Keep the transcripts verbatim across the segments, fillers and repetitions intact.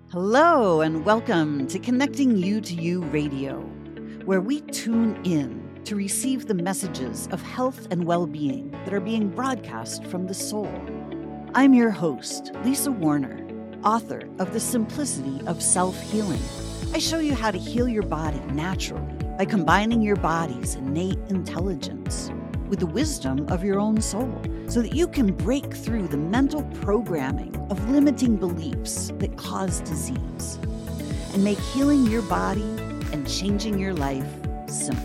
Hello, and welcome to Connecting You to You Radio, where we tune in to receive the messages of health and well-being that are being broadcast from the soul. I'm your host, Lisa Warner, author of The Simplicity of Self-Healing. I show you how to heal your body naturally by combining your body's innate intelligence with the wisdom of your own soul, so that you can break through the mental programming of limiting beliefs that cause disease and make healing your body and changing your life simple.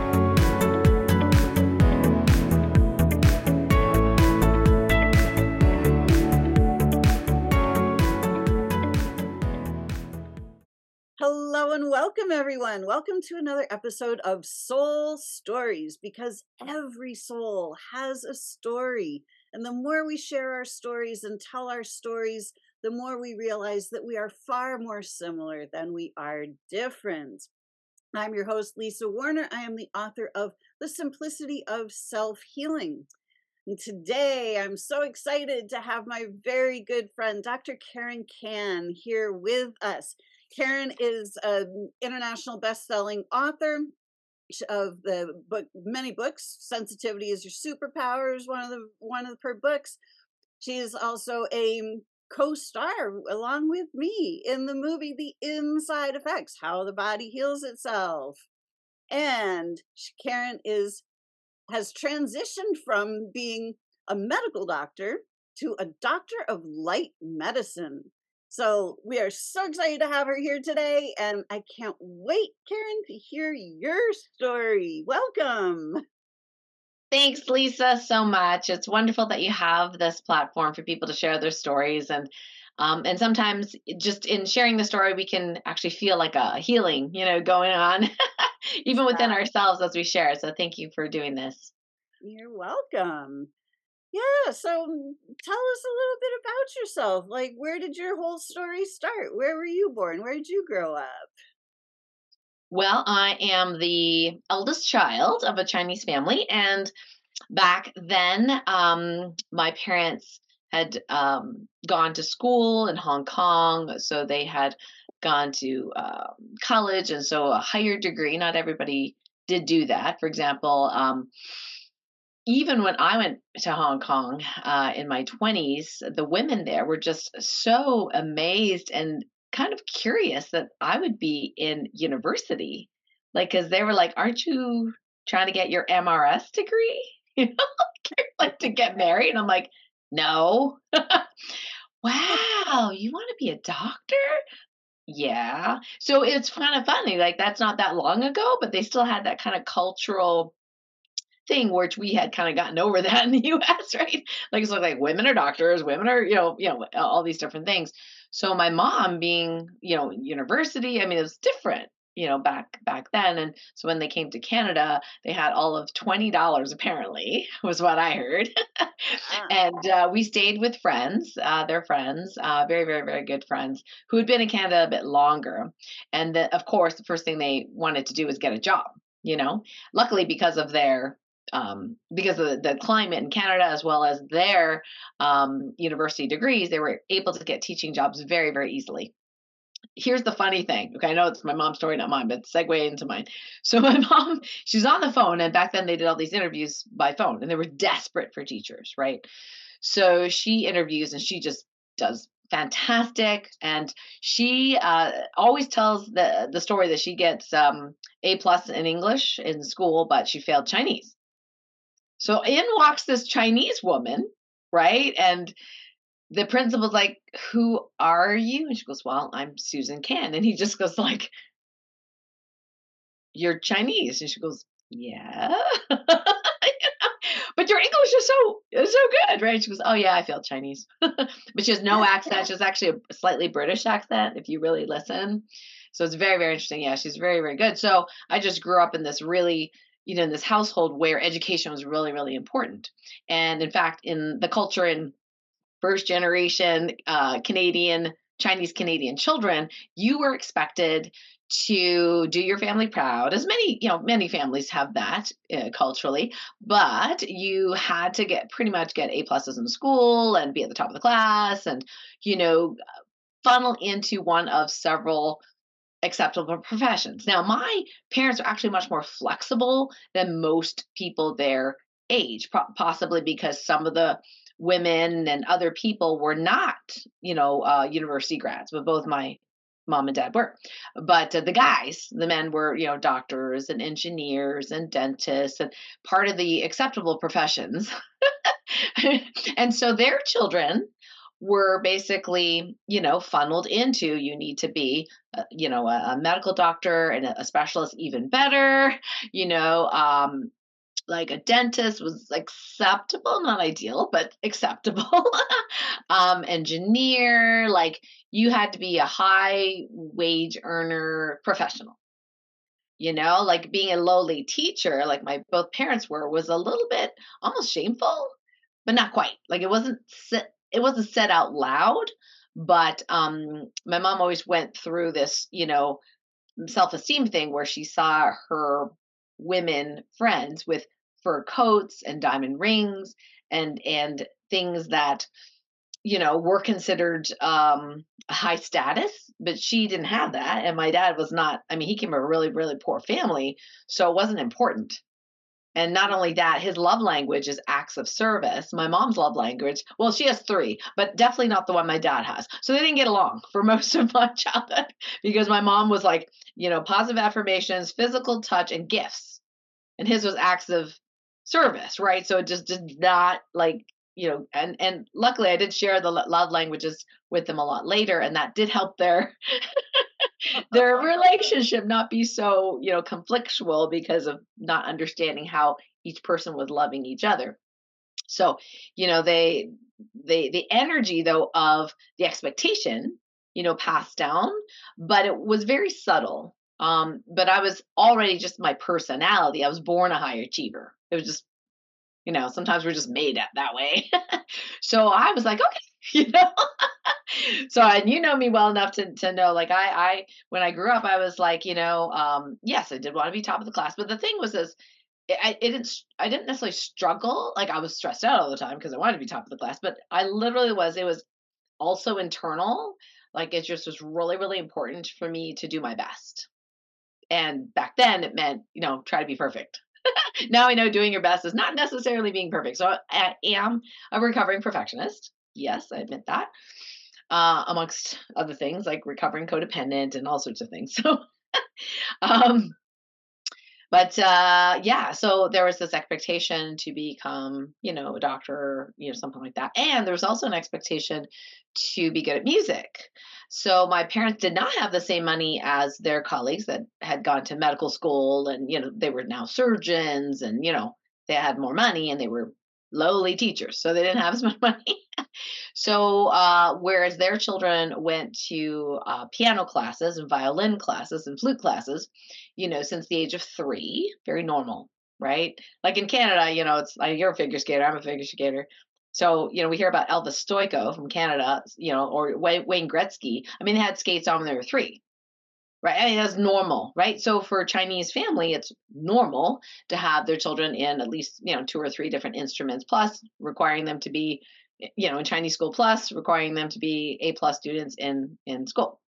Hello and welcome, everyone. Welcome to another episode of Soul Stories, because every soul has a story. And the more we share our stories and tell our stories, the more we realize that we are far more similar than we are different. I'm your host, Lisa Warner. I am the author of The Simplicity of Self-Healing. And today, I'm so excited to have my very good friend, Doctor Karen Kan, here with us. Karen is an international best-selling author of the book, many books. Sensitivity is Your Superpower is one of the one of her books. She is also a co-star along with me in the movie The Inside Effects: How the Body Heals Itself. And Karen is has transitioned from being a medical doctor to a doctor of light medicine. So we are so excited to have her here today, and I can't wait, Karen, to hear your story. Welcome. Thanks, Lisa, so much. It's wonderful that you have this platform for people to share their stories. And um, and sometimes just in sharing the story, we can actually feel like a healing, you know, going on, even within ourselves as we share. So thank you for doing this. You're welcome. Yeah, so tell us a little bit about yourself. Like, where did your whole story start? Where were you born? Where did you grow up? Well, I am the eldest child of a Chinese family. And back then, um, my parents had um, gone to school in Hong Kong. So they had gone to uh, college. And so a higher degree, not everybody did do that. For example, um, even when I went to Hong Kong uh, in my twenties, the women there were just so amazed and kind of curious that I would be in university. Like, because they were like, aren't you trying to get your M R S degree? You know, like to get married? And I'm like, no. Wow, you want to be a doctor? Yeah. So it's kind of funny. Like, that's not that long ago, but they still had that kind of cultural thing, which we had kind of gotten over that in the U S, right? Like, it's like women are doctors, women are, you know, you know, all these different things. So my mom being, you know, university, I mean, it was different, you know, back back then. And so when they came to Canada, they had all of twenty dollars apparently, was what I heard. And uh, we stayed with friends, uh, their friends, uh, very, very, very good friends who had been in Canada a bit longer. And the, of course, the first thing they wanted to do was get a job, you know, luckily because of their um, because of the, the climate in Canada, as well as their um, university degrees, they were able to get teaching jobs very, very easily. Here's the funny thing. Okay, I know it's my mom's story, not mine, but segue into mine. So my mom, she's on the phone, and back then they did all these interviews by phone, and they were desperate for teachers, right? So she interviews, and she just does fantastic, and she uh, always tells the the story that she gets um, A plus in English in school, but she failed Chinese. So in walks this Chinese woman, right? And the principal's like, "Who are you?" And she goes, "Well, I'm Susan Kan." And he just goes like, "You're Chinese." And she goes, "Yeah." But your English is so is so good, right? She goes, "Oh yeah, I failed Chinese." But she has no accent. She has actually a slightly British accent if you really listen. So it's very, very interesting. Yeah, she's very, very good. So I just grew up in this really, you know, in this household where education was really, really important. And in fact, in the culture in first generation uh, Canadian, Chinese Canadian children, you were expected to do your family proud, as many, you know, many families have that uh, culturally, but you had to get pretty much get A pluses in school and be at the top of the class and, you know, funnel into one of several acceptable professions. Now, my parents are actually much more flexible than most people their age, po- possibly because some of the women and other people were not, you know, uh, university grads, but both my mom and dad were. But uh, the guys, the men were, you know, doctors and engineers and dentists and part of the acceptable professions. And so their children were basically, you know, funneled into you need to be, uh, you know, a, a medical doctor and a, a specialist, even better, you know, um, like a dentist was acceptable, not ideal, but acceptable. um, engineer, like you had to be a high wage earner professional. You know, like being a lowly teacher, like my both parents were, was a little bit almost shameful, but not quite. Like it wasn't set, it wasn't said out loud, but um, my mom always went through this, you know, self-esteem thing where she saw her women friends with fur coats and diamond rings and and things that you know were considered um high status, but she didn't have that, and my dad was not. I mean, he came from a really really poor family, so it wasn't important. And not only that, his love language is acts of service. My mom's love language, well, she has three, but definitely not the one my dad has. So they didn't get along for most of my childhood because my mom was like, you know, positive affirmations, physical touch, and gifts. And his was acts of service, right? So it just did not like, you know, and and luckily I did share the lo- love languages with them a lot later, and that did help their their relationship not be so, you know, conflictual because of not understanding how each person was loving each other. So, you know, they they the energy though of the expectation, you know, passed down, but it was very subtle. Um, but I was already just my personality. I was born a high achiever. It was just, you know, sometimes we're just made that, that way. So I was like, okay, you know. So and you know me well enough to to know like I I when I grew up I was like, you know, um yes, I did want to be top of the class, but the thing was this it, I it didn't s- I didn't necessarily struggle. Like I was stressed out all the time because I wanted to be top of the class, but I literally was it was also internal. Like it just was really really important for me to do my best. And back then it meant, you know, try to be perfect. Now I know doing your best is not necessarily being perfect. So I am a recovering perfectionist. Yes, I admit that. Uh, amongst other things like recovering codependent and all sorts of things. So, um, but uh, yeah, so there was this expectation to become, you know, a doctor, you know, something like that. And there was also an expectation to be good at music. So my parents did not have the same money as their colleagues that had gone to medical school and, you know, they were now surgeons and, you know, they had more money and they were lowly teachers. So they didn't have as much money. So, uh, whereas their children went to uh, piano classes and violin classes and flute classes, you know, since the age of three, very normal, right? Like in Canada, you know, it's like you're a figure skater, I'm a figure skater. So, you know, we hear about Elvis Stoiko from Canada, you know, or Wayne Wayne Gretzky. I mean, they had skates on when they were three, right? I mean, that's normal, right? So for a Chinese family, it's normal to have their children in at least, you know, two or three different instruments, plus requiring them to be, you know, in Chinese school, plus requiring them to be A plus students in in school.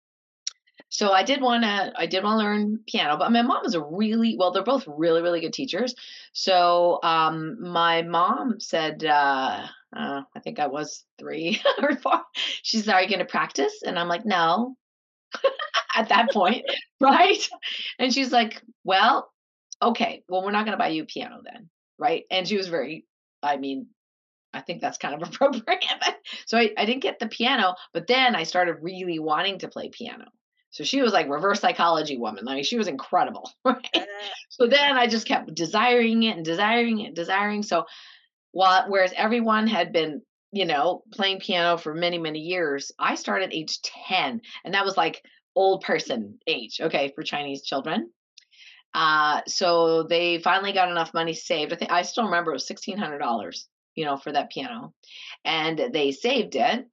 So I did want to, I did want to learn piano, but my mom was a really, well, they're both really, really good teachers. So um, my mom said, uh, uh, I think I was three or four. She said, "Are you going to practice?" And I'm like, "No." At that point, right? And she's like, "Well, okay, well, we're not going to buy you a piano then, right?" And she was very, I mean, I think that's kind of appropriate. So I, I didn't get the piano, but then I started really wanting to play piano. So she was like reverse psychology woman. Like she was incredible, right? Uh, So then I just kept desiring it and desiring it and desiring. So while whereas everyone had been, you know, playing piano for many, many years, I started age ten, and that was like old person age, okay, for Chinese children. Uh, so they finally got enough money saved. I think I still remember it was sixteen hundred dollars, you know, for that piano, and they saved it.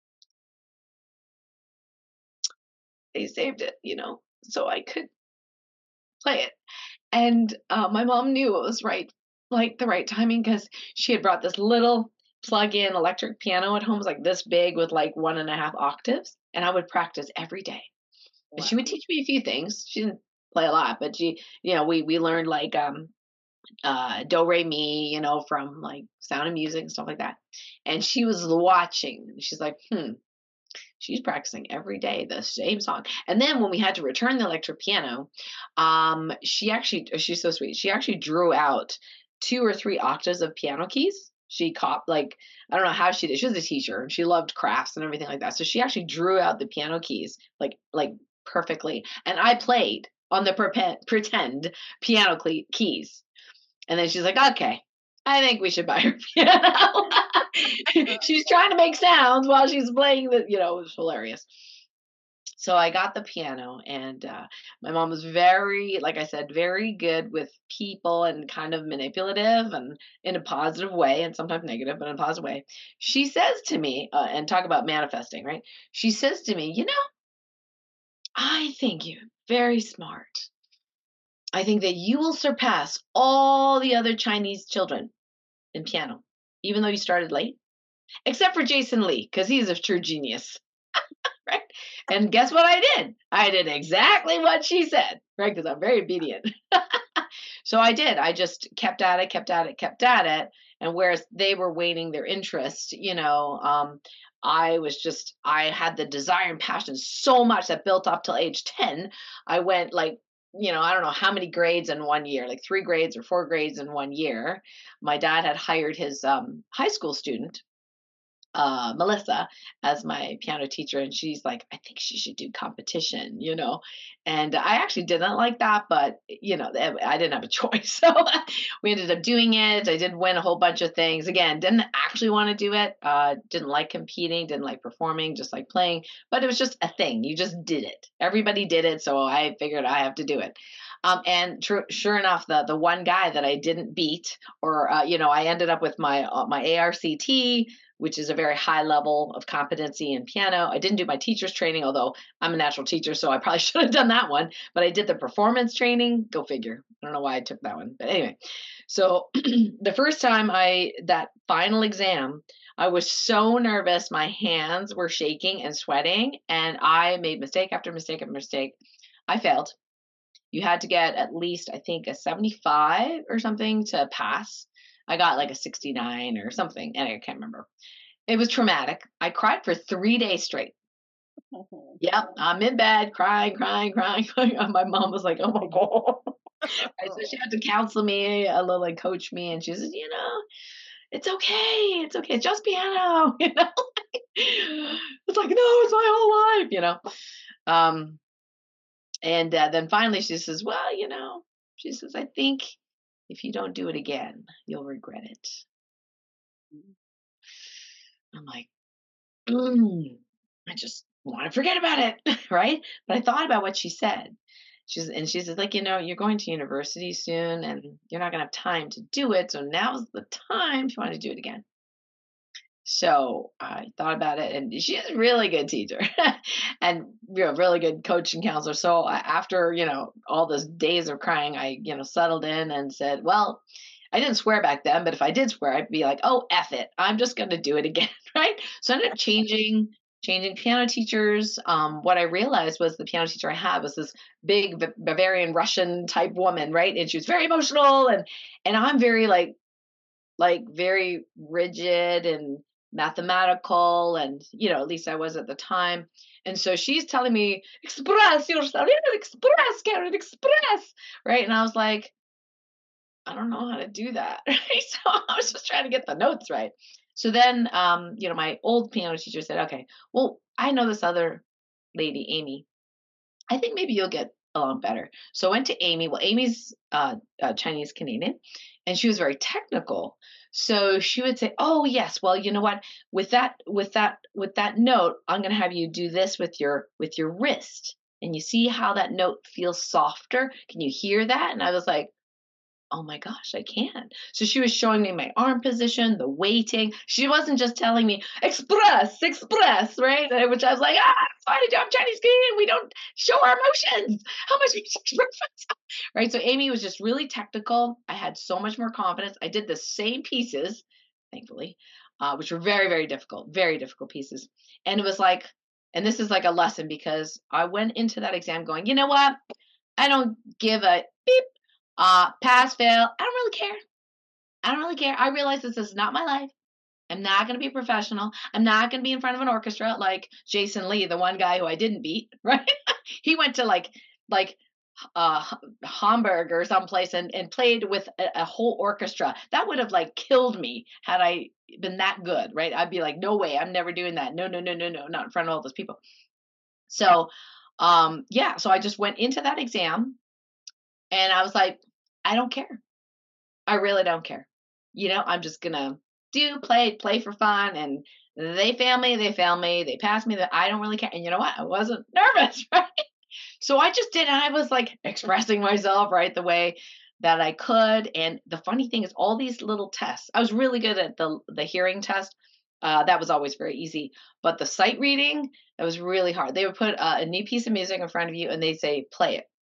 They saved it, you know, so I could play it. And uh, my mom knew it was right, like the right timing, because she had brought this little plug-in electric piano at home. It was like this big with like one and a half octaves. and I would practice every day. And she would Wow. teach me a few things. She didn't play a lot, but she, you know, we we learned like um uh do re mi, you know, from like Sound of Music and stuff like that. And she was watching. And she's like, hmm, she's practicing every day the same song. And then when we had to return the electric piano, um, she actually she's so sweet. She actually drew out two or three octaves of piano keys. She caught like I don't know how she did. She was a teacher and she loved crafts and everything like that. So she actually drew out the piano keys like like perfectly. And I played on the pretend, pretend piano cle- keys. And then she's like, okay, I think we should buy her piano. She's trying to make sounds while she's playing the, you know, it was hilarious. So I got the piano, and uh, my mom was very, like I said, very good with people and kind of manipulative and in a positive way, and sometimes negative, but in a positive way. She says to me, uh, and talk about manifesting, right? She says to me, you know, I think you're very smart. I think that you will surpass all the other Chinese children in piano, even though you started late, except for Jason Lee, because he's a true genius, right? And guess what I did? I did exactly what she said, right? Because I'm very obedient. So I did. I just kept at it, kept at it, kept at it. And whereas they were waning their interest, you know, um, I was just, I had the desire and passion so much that built up till age ten. I went like, you know, I don't know how many grades in one year, like three grades or four grades in one year. My dad had hired his um, high school student uh, Melissa as my piano teacher, and she's like, I think she should do competition, you know. And I actually didn't like that, but you know, th- I didn't have a choice, so we ended up doing it. I did win a whole bunch of things. Again, didn't actually want to do it. Uh, didn't like competing, didn't like performing, just like playing. But it was just a thing. You just did it. Everybody did it, so I figured I have to do it. Um, and tr- sure enough, the the one guy that I didn't beat, or uh, you know, I ended up with my uh, my A R C T, which is a very high level of competency in piano. I didn't do my teacher's training, although I'm a natural teacher, so I probably should have done that one. But I did the performance training. Go figure. I don't know why I took that one, but anyway. So the first time I that final exam, I was so nervous. My hands were shaking and sweating, and I made mistake after mistake after mistake. I failed. You had to get at least, I think, a seventy-five or something to pass. I got like a sixty-nine or something, and I can't remember. It was traumatic. I cried for three days straight. Yep, I'm in bed crying, crying, crying, crying. And my mom was like, "Oh my god!" Right, so she had to counsel me, a little like coach me, and she says, "You know, it's okay, it's okay, it's just piano." You know, it's like, no, it's my whole life. You know, um, and uh, then finally she says, "Well, you know," she says, "I think if you don't do it again, you'll regret it." I'm like, mm, I just want to forget about it, right? But I thought about what she said. She's and she says, like, you know, you're going to university soon and you're not gonna have time to do it. So now's the time if you want to do it again. So I thought about it, and she's a really good teacher and you know, really good coach and counselor. So I, after, you know, all those days of crying, I, you know, settled in and said, well, I didn't swear back then, but if I did swear, I'd be like, oh, F it. I'm just going to do it again. Right. So I ended up changing, changing piano teachers. Um, what I realized was the piano teacher I had was this big Ba- Bavarian Russian type woman. Right. And she was very emotional, and, and I'm very like, like very rigid and mathematical, and you know, at least I was at the time. And so she's telling me, express yourself, express, Karen, express, right? And I was like, I don't know how to do that. Right? So I was just trying to get the notes right. So then um you know, my old piano teacher said, okay, well, I know this other lady, Amy. I think maybe you'll get along better. So I went to Amy. Well, Amy's uh, uh, Chinese Canadian, and she was very technical. So she would say, "Oh yes, well, you know what? With that, with that, with that note, I'm going to have you do this with your with your wrist, and you see how that note feels softer. Can you hear that?" And I was like, oh my gosh, I can. So she was showing me my arm position, the weighting. She wasn't just telling me, express, express, right? And which I was like, ah, it's fine, I'm Chinese Canadian. We don't show our emotions. How much we express? Right? So Amy was just really technical. I had so much more confidence. I did the same pieces, thankfully, uh, which were very, very difficult, very difficult pieces. And it was like, And this is like a lesson because I went into that exam going, you know what? I don't give a beep, uh, pass, fail. I don't really care. I don't really care. I realize this is not my life. I'm not going to be a professional. I'm not going to be in front of an orchestra like Jason Lee, the one guy who I didn't beat, right? He went to like like uh Hamburg or someplace and and played with a, a whole orchestra. That would have like killed me had I been that good, right? I'd be like, no way, I'm never doing that. No, no, no, no, no, not in front of all those people. So, um, yeah, so I just went into that exam and I was like, I don't care. I really don't care. You know, I'm just gonna do play play for fun, and they fail me, they fail me, they pass me. That I don't really care. And you know what? I wasn't nervous, right? So I just did. I was like expressing myself right the way that I could. And the funny thing is, all these little tests. I was really good at the the hearing test. Uh, that was always very easy. But the sight reading, that was really hard. They would put uh, a new piece of music in front of you, and they say play it.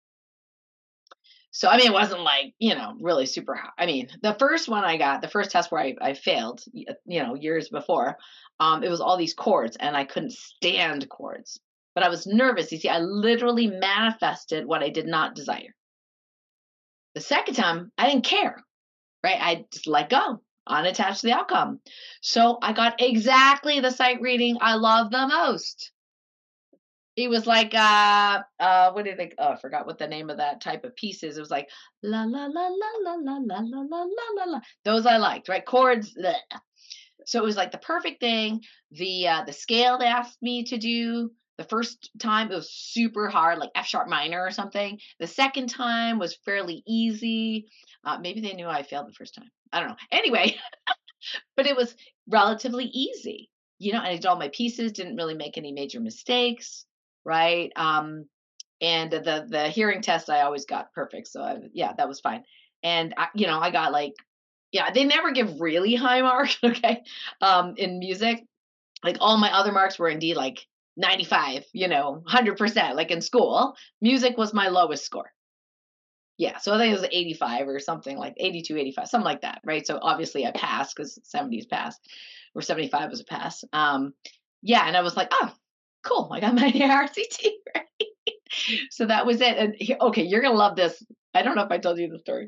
So I mean, it wasn't like, you know, really super hot. I mean, the first one I got, the first test where I, I failed, y- uh, you know, years before, um, it was all these chords, and I couldn't stand chords. But I was nervous. You see, I literally manifested what I did not desire. The second time, I didn't care, right? I just let go, unattached to the outcome. So I got exactly the sight reading I love the most. He was like, uh, uh, what did they? Oh, I forgot what the name of that type of piece is. It was like la la la la la la la la la la la la. Those I liked, right? Chords. Bleh. So it was like the perfect thing. The uh, the scale they asked me to do the first time it was super hard, like F sharp minor or something. The second time was fairly easy. Uh, maybe they knew I failed the first time. I don't know. Anyway, but it was relatively easy, you know, and I did all my pieces, didn't really make any major mistakes, right? Um, and the the hearing test I always got perfect, so I, yeah, that was fine. And I, you know, I got like, yeah, they never give really high marks, okay, um, in music. Like all my other marks were indeed like ninety-five, you know, one hundred percent, like in school. Music was my lowest score. Yeah, so I think it was eighty-five or something like eighty-two, eighty-five, something like that, right? So obviously I passed because seventy is pass, or seventy-five was a pass. Um, yeah, and I was like, oh, cool, I got my A R C T, right? So that was it. And he- okay, you're gonna love this. I don't know if I told you the story.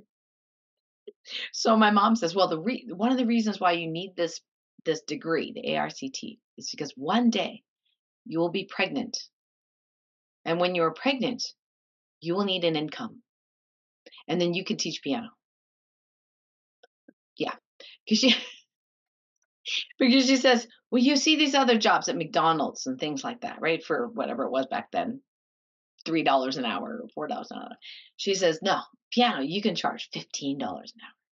So my mom says, well, the re- one of the reasons why you need this this degree, the A R C T, is because one day you will be pregnant, and when you're pregnant, you will need an income, and then you can teach piano. Yeah, because she because she says, well, you see these other jobs at McDonald's and things like that, right? For whatever it was back then, three dollars an hour or four dollars an hour. She says, no, piano, you can charge fifteen dollars an hour.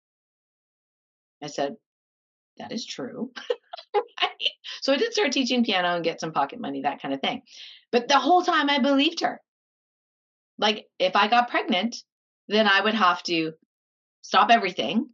I said, that is true. Right? So I did start teaching piano and get some pocket money, that kind of thing. But the whole time I believed her. Like if I got pregnant, then I would have to stop everything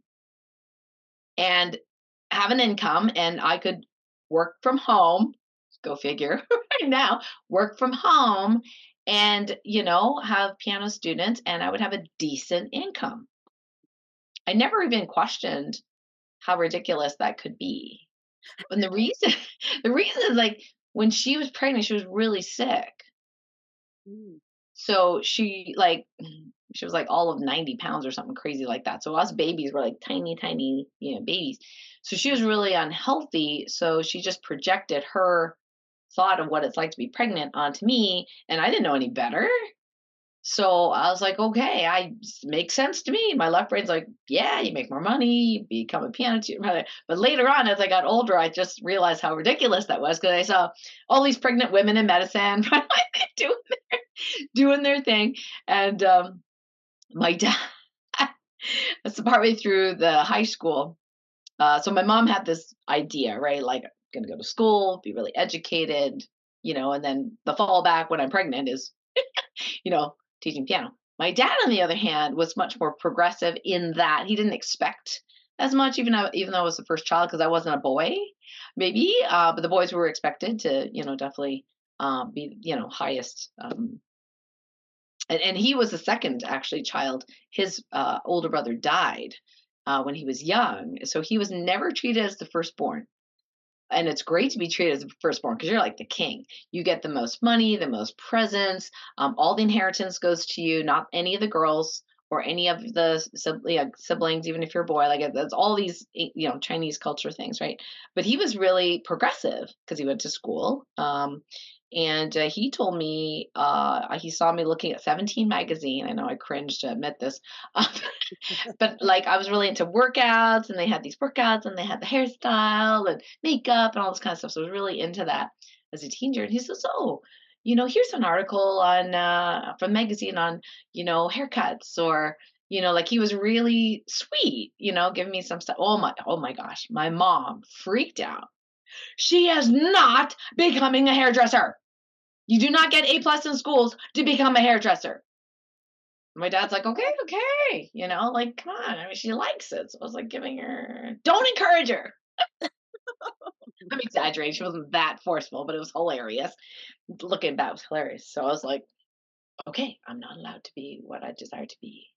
and have an income, and I could work from home. Go figure, right now, work from home and, you know, have piano students, and I would have a decent income. I never even questioned how ridiculous that could be. And the reason, the reason is like when she was pregnant, she was really sick. Mm. So she like she was like all of ninety pounds or something crazy like that. So us babies were like tiny, tiny, you know, babies. So she was really unhealthy. So she just projected her thought of what it's like to be pregnant onto me, and I didn't know any better. So I was like, okay, I makes sense to me. My left brain's like, yeah, you make more money, you become a piano tutor. But later on, as I got older, I just realized how ridiculous that was because I saw all these pregnant women in medicine doing their, doing their thing, and um, my dad. That's partway through the high school. Uh, so my mom had this idea, right? Like, I'm gonna go to school, be really educated, you know, and then the fallback when I'm pregnant is, you know, teaching piano. My dad, on the other hand, was much more progressive in that he didn't expect as much, even though, even though I was the first child, because I wasn't a boy, maybe, uh, but the boys were expected to, you know, definitely uh, be, you know, highest. Um, and, and he was the second actually child. His uh, older brother died uh, when he was young, so he was never treated as the firstborn. And it's great to be treated as a firstborn because you're like the king. You get the most money, the most presents. Um, all the inheritance goes to you, not any of the girls or any of the sib- yeah, siblings, even if you're a boy. Like it's all these, eh, you know, Chinese culture things, right? But he was really progressive because he went to school. Um, and uh, he told me uh, he saw me looking at seventeen magazine. I know I cringe to admit this, but like I was really into workouts and they had these workouts and they had the hairstyle and makeup and all this kind of stuff. So I was really into that as a teenager. And he says, "Oh, you know, here's an article on uh from magazine on, you know, haircuts or you know, like he was really sweet, you know, giving me some stuff. Oh my, oh my gosh, my mom freaked out. She is not becoming a hairdresser. You do not get A plus in schools to become a hairdresser. My dad's like, okay, okay, you know, like, come on. I mean, she likes it. So I was like giving her, don't encourage her. I'm exaggerating. She wasn't that forceful, but it was hilarious. Looking back, it was hilarious. So I was like, okay, I'm not allowed to be what I desire to be.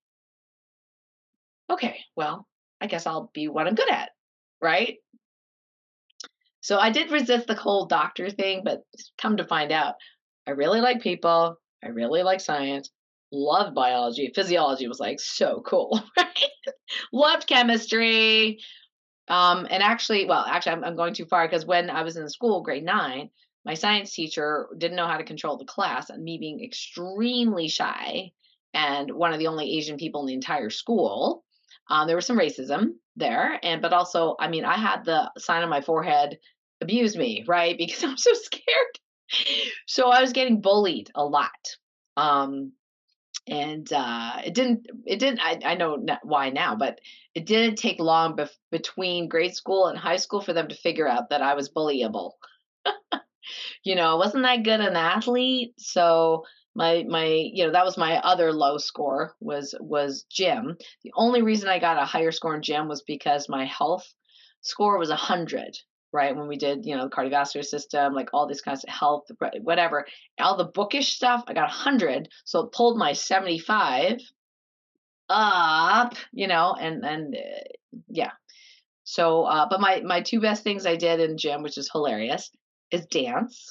Okay, well, I guess I'll be what I'm good at. Right. So I did resist the whole doctor thing, but come to find out, I really like people. I really like science. Loved biology. Physiology was like so cool, right? Loved chemistry. Um, and actually, well, actually, I'm, I'm going too far because when I was in school, grade nine, my science teacher didn't know how to control the class, and me being extremely shy and one of the only Asian people in the entire school, um, there was some racism there, and but also, I mean, I had the sign on my forehead, "Abuse me," right? Because I'm so scared. So I was getting bullied a lot. Um, and uh, it didn't it didn't I, I know n- why now, but it didn't take long bef- between grade school and high school for them to figure out that I was bullyable. You know, I wasn't that good an athlete, so my my you know that was my other low score was was gym. The only reason I got a higher score in gym was because my health score was a hundred, right? When we did, you know, the cardiovascular system, like all these kinds of health, whatever, all the bookish stuff, I got a hundred, so it pulled my seventy-five up, you know, and and uh, yeah. So, uh, but my my two best things I did in gym, which is hilarious, is dance.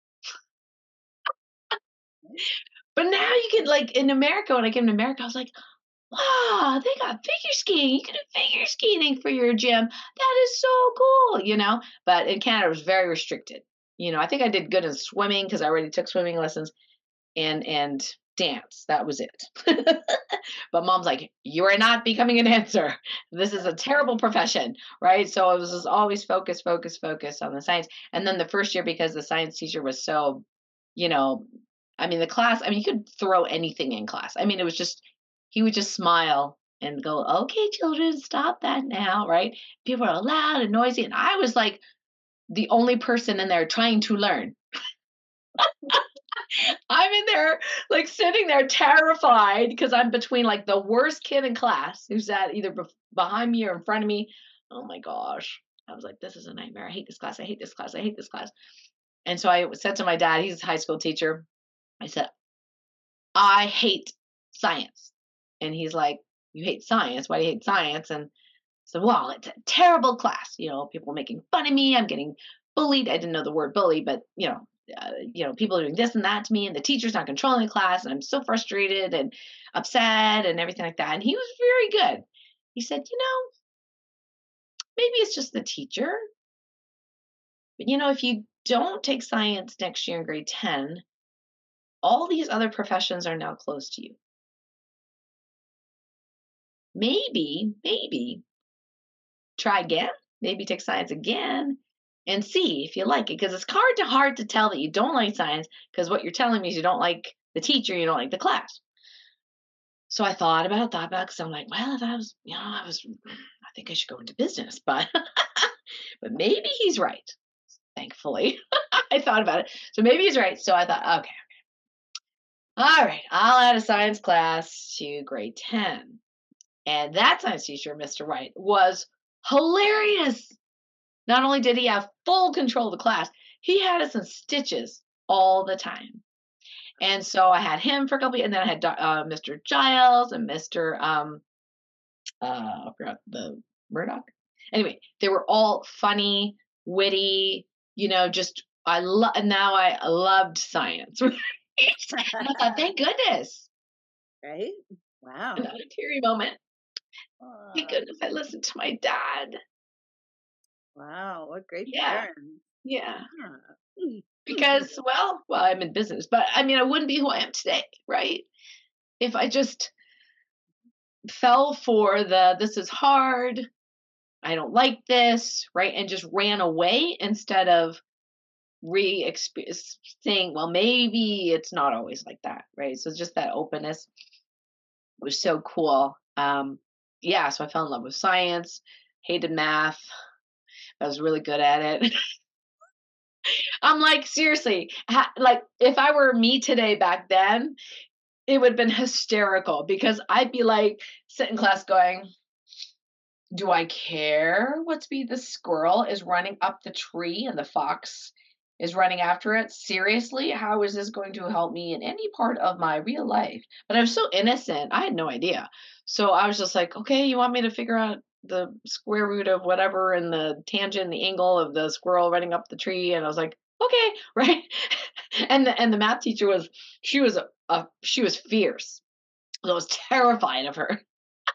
But now you can like in America, when I came to America, I was like, wow, they got figure skating. You can do figure skating for your gym. That is so cool, you know? But in Canada, it was very restricted. You know, I think I did good in swimming because I already took swimming lessons and and dance. That was it. But mom's like, you are not becoming a dancer. This is a terrible profession, right? So I was just always focused, focused, focused on the science. And then the first year, because the science teacher was so, you know, I mean, the class, I mean, you could throw anything in class. I mean, it was just, he would just smile and go, okay, children, stop that now, right? People are loud and noisy. And I was like the only person in there trying to learn. I'm in there, like sitting there terrified because I'm between like the worst kid in class who's at either bef- behind me or in front of me. Oh my gosh. I was like, this is a nightmare. I hate this class. I hate this class. I hate this class. And so I said to my dad, he's a high school teacher. I said, I hate science. And he's like, you hate science? Why do you hate science? And so, well, it's a terrible class. You know, people making fun of me. I'm getting bullied. I didn't know the word bully, but you know, uh, you know, people are doing this and that to me, and the teacher's not controlling the class, and I'm so frustrated and upset and everything like that. And he was very good. He said, you know, maybe it's just the teacher, but you know, if you don't take science next year in grade ten, all these other professions are now closed to you. Maybe, maybe try again, maybe take science again and see if you like it because it's hard to hard to tell that you don't like science because what you're telling me is you don't like the teacher, you don't like the class. So I thought about it, thought about it because I'm like, well, if I was, you know, I was, I think I should go into business, but but maybe he's right. Thankfully, I thought about it, so maybe he's right. So I thought, okay, all right, I'll add a science class to grade ten, and that science teacher, mister White, was hilarious. Not only did he have full control of the class, he had us in stitches all the time. And so I had him for a couple, and then I had uh, mister Giles and mister Um, uh, I forgot the Murdoch. Anyway, they were all funny, witty, you know, just I love now I loved science. Right? And I thought, thank goodness. Right? Wow. Not a teary moment. Thank Uh, goodness I listened to my dad. wow, what great Yeah. parents. Yeah. Yeah. Because, well, well, I'm in business, but I mean, I wouldn't be who I am today, right? If I just fell for the this is hard, I don't like this, right? And just ran away instead of re saying, well, maybe it's not always like that, right? So just that openness was so cool. Um, yeah, so I fell in love with science, hated math. I was really good at it. I'm like, seriously, ha- like if I were me today back then, it would have been hysterical because I'd be like, sit in class going, do I care what speed the squirrel is running up the tree and the fox is running after it? Seriously, how is this going to help me in any part of my real life? But I was so innocent, I had no idea. So I was just like, okay, you want me to figure out the square root of whatever and the tangent, the angle of the squirrel running up the tree? And I was like, okay, right. and the and the math teacher was she was a, a she was fierce. I was terrified of her.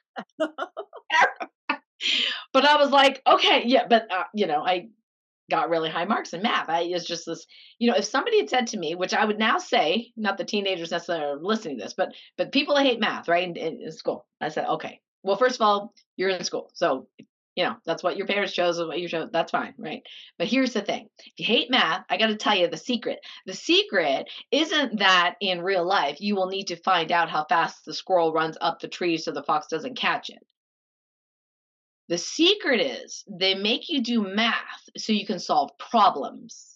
But I was like, okay, yeah, but uh, you know, I got really high marks in math. I it's just this, you know, if somebody had said to me, which I would now say, not the teenagers necessarily are listening to this, but but people that hate math, right, in, in, in school. I said, okay, well, first of all, you're in school, so you know that's what your parents chose, is what you chose. That's fine, right? But here's the thing: if you hate math, I got to tell you the secret. The secret isn't that in real life you will need to find out how fast the squirrel runs up the tree so the fox doesn't catch it. The secret is they make you do math so you can solve problems.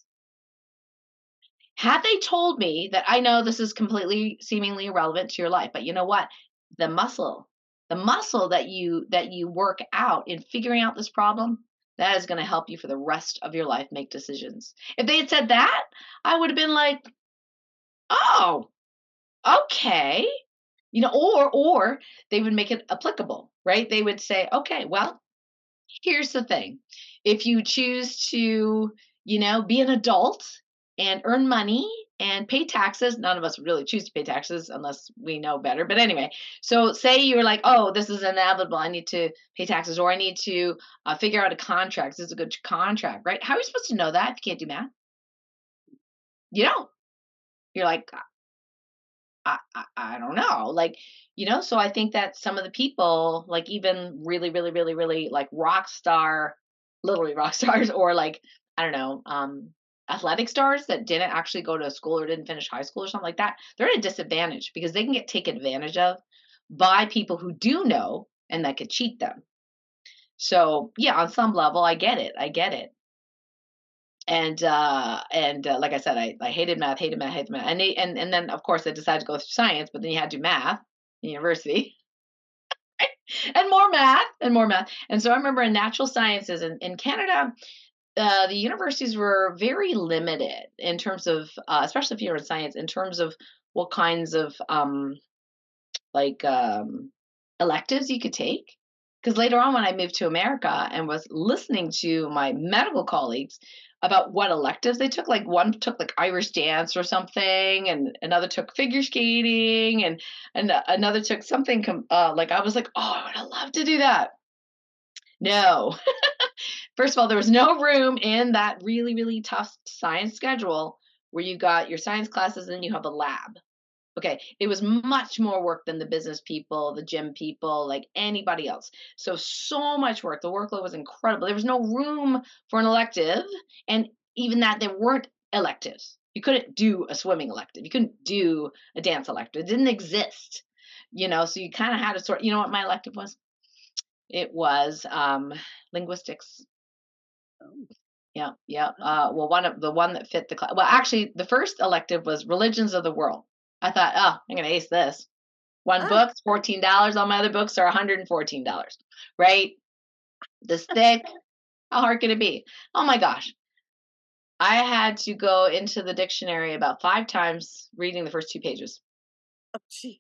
Had they told me that I know this is completely seemingly irrelevant to your life, but you know what? The muscle, the muscle that you that you work out in figuring out this problem, that is going to help you for the rest of your life make decisions. If they had said that, I would have been like, "Oh, okay." You know, or or they would make it applicable, right? They would say, "Okay, well, here's the thing. If you choose to, you know, be an adult and earn money and pay taxes, none of us really choose to pay taxes unless we know better. But anyway, so say you're like, oh, this is inevitable. I need to pay taxes or I need to uh, figure out a contract. This is a good contract, right? How are you supposed to know that if you can't do math? You don't. You're like, I, I, I don't know. Like, you know, so I think that some of the people, like even really, really, really, really like rock star, literally rock stars, or like, I don't know, um, athletic stars that didn't actually go to school or didn't finish high school or something like that, they're at a disadvantage because they can get taken advantage of by people who do know and that could cheat them. So yeah, on some level, I get it. I get it. And uh and uh, like I said, I, I hated math, hated math, hated math, and they, and and then of course I decided to go through science, but then you had to do math in university, and more math and more math. And so I remember in natural sciences in, in Canada, uh, the universities were very limited in terms of, uh, especially if you're in science, in terms of what kinds of um like um electives you could take. Because later on, when I moved to America and was listening to my medical colleagues about what electives they took, like one took like Irish dance or something, and another took figure skating, and and another took something com- uh, like I was like, oh, I would have loved to do that. No, first of all, there was no room in that really really tough science schedule where you got your science classes and you have a lab. Okay, it was much more work than the business people, the gym people, like anybody else. So, so much work. The workload was incredible. There was no room for an elective. And even that, there weren't electives. You couldn't do a swimming elective. You couldn't do a dance elective. It didn't exist, you know, so you kind of had to sort, you know what my elective was? It was um, linguistics. Oh, Yeah, yeah. oh, Uh, well, one of the one that fit the class. Well, actually, the first elective was religions of the world. I thought, oh, I'm gonna ace this. One ah, book's fourteen dollars. All my other books are one hundred fourteen dollars. Right? This thick. How hard can it be? Oh my gosh. I had to go into the dictionary about five times reading the first two pages. oh, gee.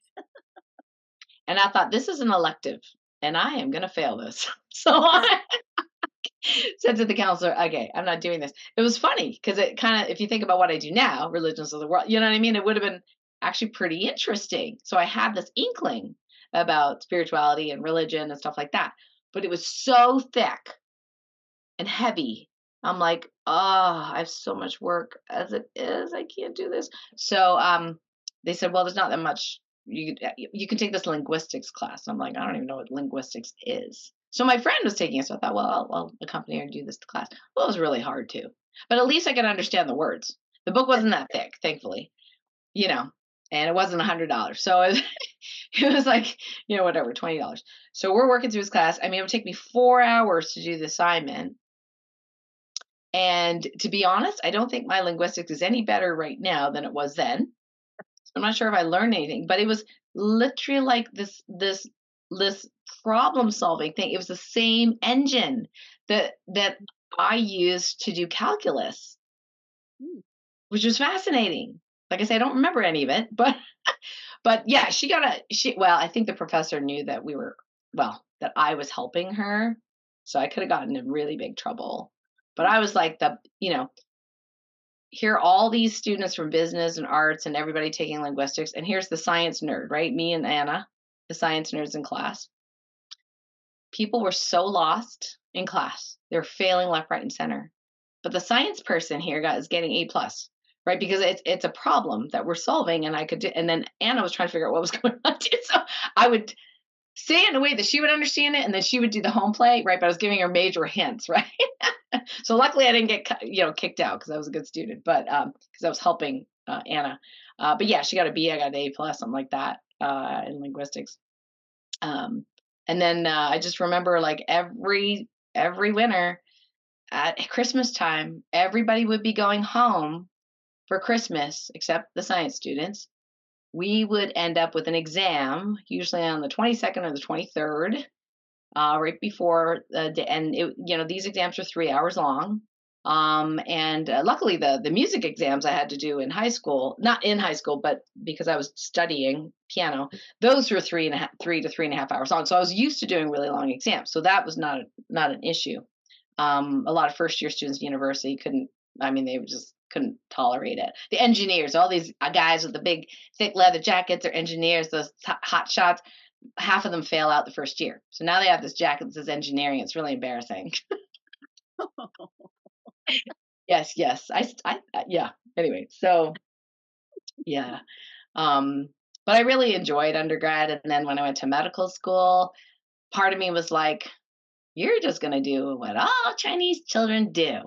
And I thought, this is an elective, and I am gonna fail this. So I Said to the counselor, okay, I'm not doing this. It was funny because it kind of, if you think about what I do now, religions of the world, you know what I mean? It would have been actually pretty interesting. So I had this inkling about spirituality and religion and stuff like that. But it was so thick and heavy. I'm like, oh, I have so much work as it is. I can't do this. So um, they said, well, there's not that much. You you can take this linguistics class. I'm like, I don't even know what linguistics is. So my friend was taking it, so I thought, well, I'll, I'll accompany her and do this class. Well, it was really hard too, but at least I could understand the words. The book wasn't that thick, thankfully, you know, and it wasn't a hundred dollars. So it, it was like, you know, whatever, twenty dollars. So we're working through his class. I mean, it would take me four hours to do the assignment. And to be honest, I don't think my linguistics is any better right now than it was then. I'm not sure if I learned anything, but it was literally like this this this problem solving thing. It was the same engine that that I used to do calculus, Mm. which was fascinating. Like I said, I don't remember any of it, but but yeah, she got a she well, I think the professor knew that we were well, that I was helping her. So I could have gotten in really big trouble. But I was like the, you know, here are all these students from business and arts and everybody taking linguistics, and here's the science nerd, right? Me and Anna, the science nerds in class. People were so lost in class. They're failing left, right, and center. But the science person here got is getting A plus, right? Because it's it's a problem that we're solving, and I could do, and then Anna was trying to figure out what was going on too. So I would say it in a way that she would understand it, and then she would do the home play, right? But I was giving her major hints, right? So luckily, I didn't get you know kicked out because I was a good student, but um, because I was helping uh, Anna. Uh, but yeah, she got a B, I got an A plus, something like that uh, in linguistics. Um, and then uh, I just remember like every every winter at Christmas time, everybody would be going home for Christmas except the science students. We would end up with an exam, usually on the twenty-second or the twenty-third, uh, right before the day. And it, you know, these exams are three hours long. Um, and uh, luckily, the the music exams I had to do in high school, not in high school, but because I was studying piano, those were three and a half, three to three and a half hours long. So I was used to doing really long exams, so that was not not an issue. Um, a lot of first year students at university couldn't. I mean, they just couldn't tolerate it. The engineers, all these uh, guys with the big thick leather jackets, are engineers. Those hot shots, half of them fail out the first year. So now they have this jacket that says engineering. It's really embarrassing. Yes, yes. I, I, I- yeah. Anyway, so yeah. Um, but I really enjoyed undergrad, and then when I went to medical school, part of me was like, "You're just gonna do what all Chinese children do."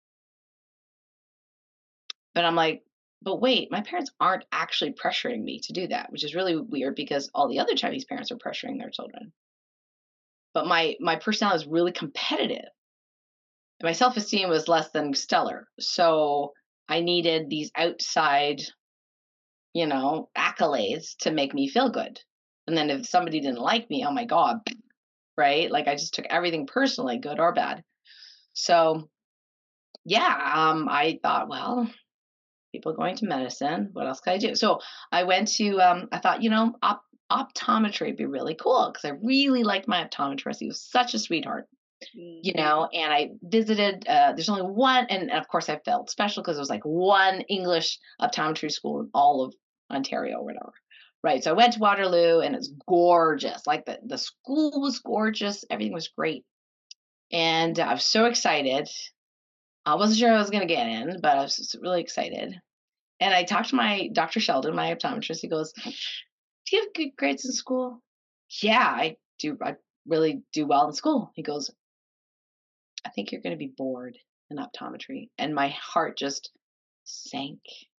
But I'm like, "But wait, my parents aren't actually pressuring me to do that," which is really weird because all the other Chinese parents are pressuring their children. But my my personality is really competitive. And my self-esteem was less than stellar. So I needed these outside, you know, accolades to make me feel good. And then if somebody didn't like me, oh my God, right? Like I just took everything personally, good or bad. So yeah, um, I thought, well, people going to medicine, what else can I do? So I went to, um, I thought, you know, op- optometry would be really cool because I really liked my optometrist. He was such a sweetheart. You Mhm. know, and I visited, uh, there's only one, and of course I felt special because it was like one English optometry school in all of Ontario or whatever. Right. So I went to Waterloo and it's gorgeous. Like the, the school was gorgeous. Everything was great. And I was so excited. I wasn't sure I was going to get in, but I was just really excited. And I talked to my doctor Sheldon, my optometrist. He goes, "Do you have good grades in school?" "Yeah, I do. I really do well in school." He goes, "I think you're going to be bored in optometry." And my heart just sank.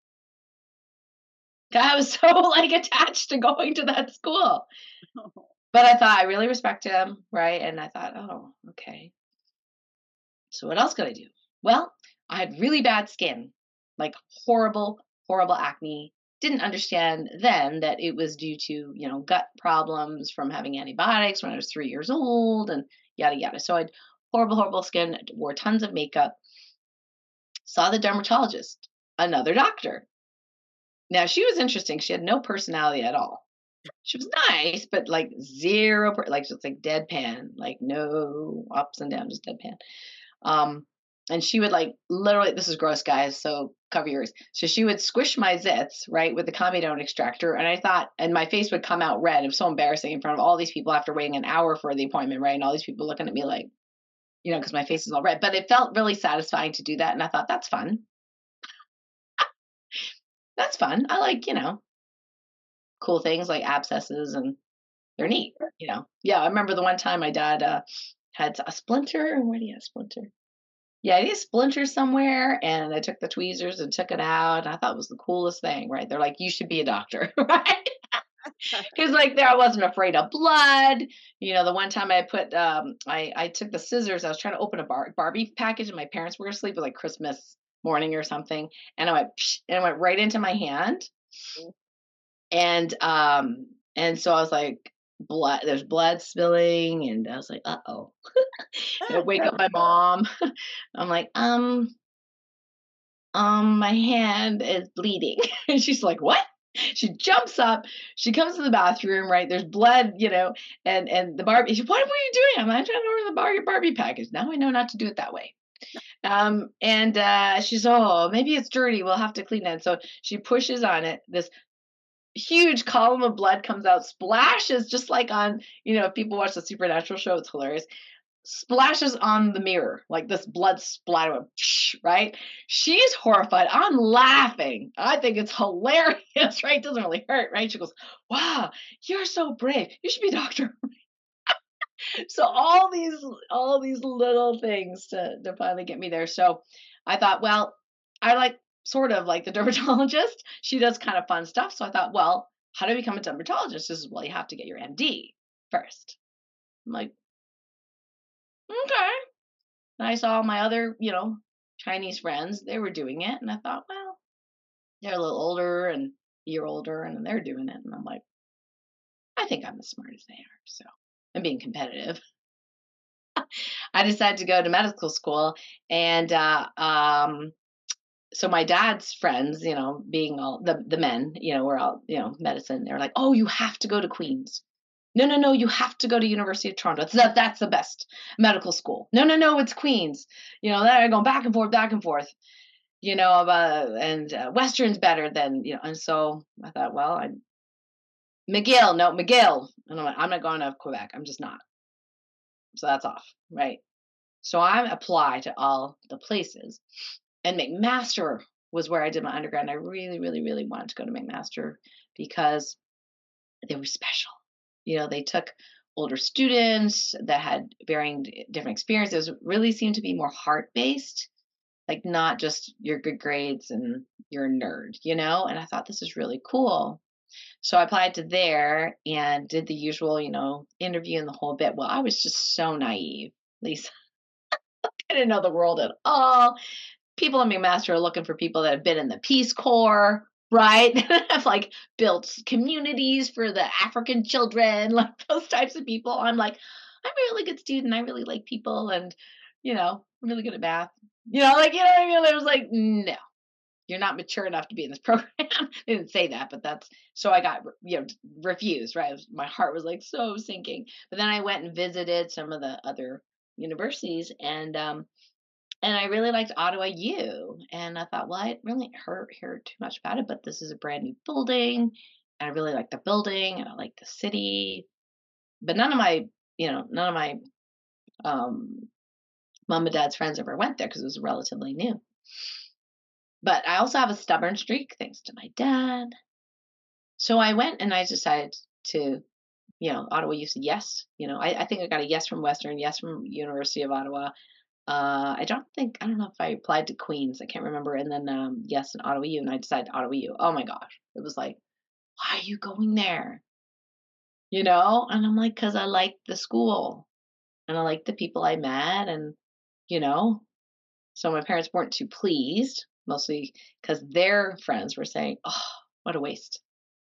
I was so like attached to going to that school. But I thought I really respect him, right? And I thought, oh, okay. So what else could I do? Well, I had really bad skin, like horrible, horrible acne. Didn't understand then that it was due to, you know, gut problems from having antibiotics when I was three years old and yada yada. So I had horrible, horrible skin, wore tons of makeup, saw the dermatologist, another doctor. Now she was interesting. She had no personality at all. She was nice, but like zero, per- like just like deadpan, like no ups and downs, just deadpan. Um, and she would like literally, this is gross, guys. So cover yours. So she would squish my zits, right, with the comedone extractor. And I thought, and my face would come out red. It was so embarrassing in front of all these people after waiting an hour for the appointment, right? And all these people looking at me like, you know, because my face is all red. But it felt really satisfying to do that. And I thought, that's fun. That's fun. I like, you know, cool things like abscesses and they're neat, you know. Yeah, I remember the one time my dad uh, had a splinter. Where do you have a splinter? Yeah, he had a splinter somewhere, and I took the tweezers and took it out. And I thought it was the coolest thing, right? They're like, you should be a doctor, right? Because like there, I wasn't afraid of blood. You know, the one time I put, um, I I took the scissors. I was trying to open a bar- Barbie package, and my parents were asleep. It was like Christmas morning or something, and I went, psh, and it went right into my hand, and um, and so I was like, blood. There's blood spilling, and I was like, uh oh. I wake up my mom. I'm like, um, um, my hand is bleeding. And she's like, what? She jumps up, she comes to the bathroom, right? There's blood, you know, and and the Barbie, she, what were you doing? I'm like, I'm trying to order the Barbie Barbie package. Now I know not to do it that way. Um, and uh she's, oh, maybe it's dirty. We'll have to clean it. So she pushes on it. This huge column of blood comes out, splashes just like on, you know, if people watch the Supernatural show, it's hilarious, splashes on the mirror, like this blood splatter, right? She's horrified. I'm laughing. I think it's hilarious, right? It doesn't really hurt, right? She goes, wow, you're so brave. You should be a doctor. So all these, all these little things to, to finally get me there. So I thought, well, I like sort of like the dermatologist. She does kind of fun stuff. So I thought, well, how do I become a dermatologist? This is, well, you have to get your M D first. I'm like, okay. And I saw my other, you know, Chinese friends, they were doing it. And I thought, well, they're a little older and a year older and they're doing it. And I'm like, I think I'm as smart as they are. So I'm being competitive. I decided to go to medical school. And uh, um, so my dad's friends, you know, being all the, the men, you know, we're all, you know, medicine. They're like, oh, you have to go to Queens. No, no, no, you have to go to University of Toronto. It's that, that's the best medical school. No, no, no, it's Queens. You know, they're going back and forth, back and forth. You know, uh, and uh, Western's better than, you know, and so I thought, well, I McGill, no, McGill. And I'm like, I'm not going to Quebec. I'm just not. So that's off, right? So I apply to all the places. And McMaster was where I did my undergrad. And I really, really, really wanted to go to McMaster because they were special. You know, they took older students that had varying different experiences, really seemed to be more heart based, like not just your good grades and you're a nerd, you know? And I thought this is really cool. So I applied to there and did the usual, you know, interview and the whole bit. Well, I was just so naive, Lisa. I didn't know the world at all. People in McMaster are looking for people that have been in the Peace Corps, right? Have like built communities for the African children, like those types of people. I'm like, I'm a really good student. I really like people and, you know, I'm really good at math. You know, like, you know what I mean? It was like, no, you're not mature enough to be in this program. They didn't say that, but that's, so I got, you know, refused, right? Was, my heart was like so sinking. But then I went and visited some of the other universities and, um, and I really liked Ottawa U. And I thought, well, I really heard, heard too much about it, but this is a brand new building. And I really like the building and I like the city. But none of my, you know, none of my um, mom and dad's friends ever went there because it was relatively new. But I also have a stubborn streak, thanks to my dad. So I went and I decided to, you know, Ottawa U said yes. You know, I, I think I got a yes from Western, yes from University of Ottawa. Uh, I don't think I don't know if I applied to Queens. I can't remember. And then um, yes, in Ottawa U, and I decided Ottawa U. Oh my gosh, it was like, why are you going there? You know? And I'm like, because I like the school and I like the people I met, and you know. So my parents weren't too pleased, mostly because their friends were saying, "Oh, what a waste."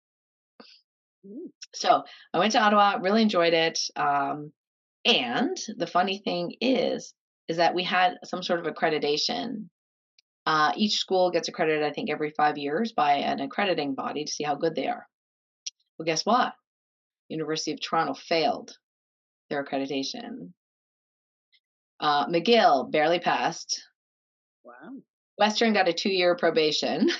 Mm. So I went to Ottawa, really enjoyed it. Um, and the funny thing is, is that we had some sort of accreditation. Uh, each school gets accredited, I think, every five years by an accrediting body to see how good they are. Well, guess what? University of Toronto failed their accreditation. Uh, McGill barely passed. Wow. Western got a two-year probation.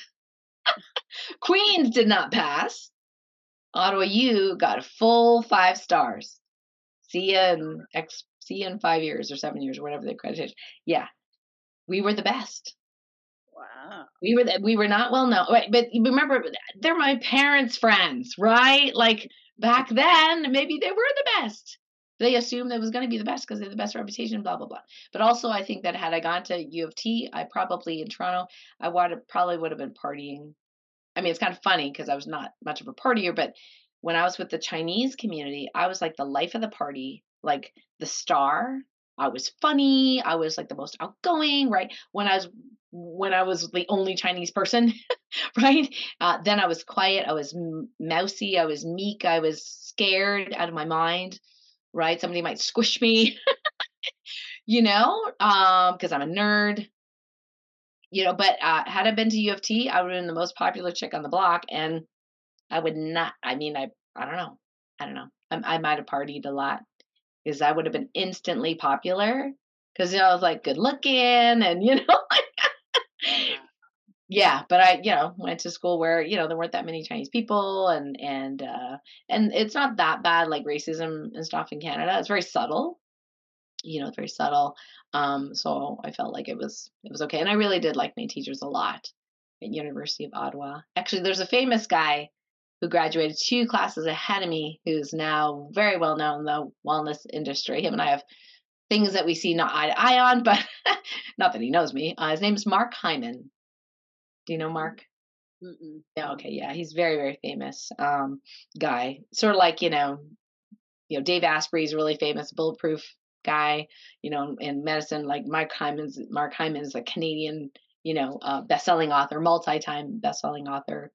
Queens did not pass. Ottawa U got a full five stars. See ya in X, see ya in five years or seven years or whatever the accreditation. Yeah, we were the best. Wow. We were the, we were not well known. Wait, but you remember, they're my parents' friends, right? Like back then, maybe they were the best. They assumed it was going to be the best because they had the best reputation, blah blah blah. But also, I think that had I gone to U of T, I probably in Toronto, I would probably would have been partying. I mean, it's kind of funny because I was not much of a partier, but when I was with the Chinese community, I was like the life of the party, like the star. I was funny. I was like the most outgoing, right? When I was when I was the only Chinese person, right? Uh, then I was quiet. I was m- mousy. I was meek. I was scared out of my mind, right? Somebody might squish me, you know, um, because I'm a nerd, you know. But uh, had I been to U of T, I would have been the most popular chick on the block, and I would not. I mean, I I don't know. I don't know. I, I might have partied a lot because I would have been instantly popular because you know I was like good looking and you know like Wow. yeah. But I you know went to school where you know there weren't that many Chinese people and and uh, and it's not that bad like racism and stuff in Canada. It's very subtle. You know, it's very subtle. Um, so I felt like it was it was okay, and I really did like my teachers a lot at University of Ottawa. Actually, there's a famous guy who graduated two classes ahead of me, who's now very well known in the wellness industry. Him and I have things that we see not eye to eye on, but not that he knows me. Uh, his name is Mark Hyman. Do you know Mark? Mm-mm. Yeah, okay, yeah, he's very very famous um, guy. Sort of like you know you know, Dave Asprey is really famous, bulletproof guy, you know, in medicine. Like Mark Hyman's Mark Hyman is a Canadian, you know, uh, best-selling author, multi-time best-selling author.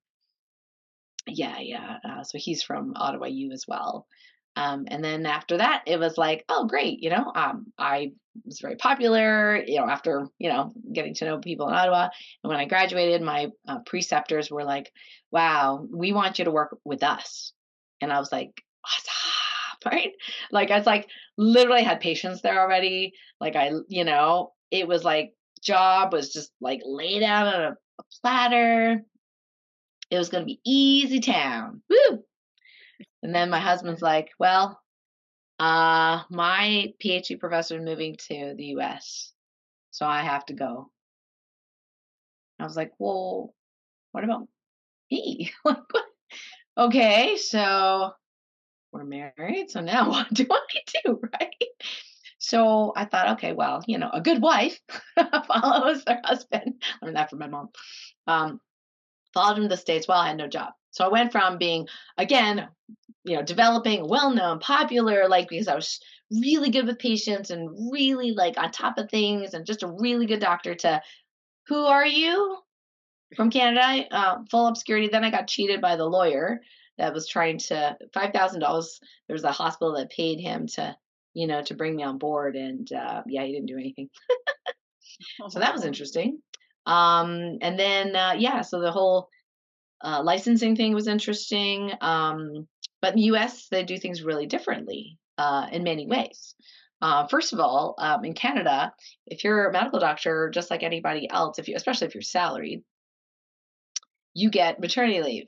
Yeah, yeah. Uh, so he's from Ottawa U as well. Um, and then after that, it was like, oh, great, you know, um, I was very popular, you know, after, you know, getting to know people in Ottawa. And when I graduated, my uh, preceptors were like, wow, we want you to work with us. And I was like, awesome, right? Like, I was like, literally had patients there already. Like, I, you know, it was like, job was just like laid out on a, a platter. It was going to be easy town. Woo! And then my husband's like, well, uh, my PhD professor is moving to the U S, so I have to go. I was like, well, what about me? Like, what? Okay, so we're married, so now what do I do, right? So I thought, okay, well, you know, a good wife follows her husband. I learned that from my mom. Um, followed him to the States while I had no job. So I went from being, again, you know, developing, well known, popular, like because I was really good with patients and really like on top of things and just a really good doctor to who are you from Canada? Uh, full obscurity. Then I got cheated by the lawyer that was trying to five thousand dollars. There was a hospital that paid him to, you know, to bring me on board, and uh, yeah, he didn't do anything. So that was Oh, interesting. Um, and then uh, yeah, so the whole uh, licensing thing was interesting. Um, but in the U S, they do things really differently uh, in many ways. Uh, first of all, um, in Canada, if you're a medical doctor, just like anybody else, if you, especially if you're salaried, you get maternity leave.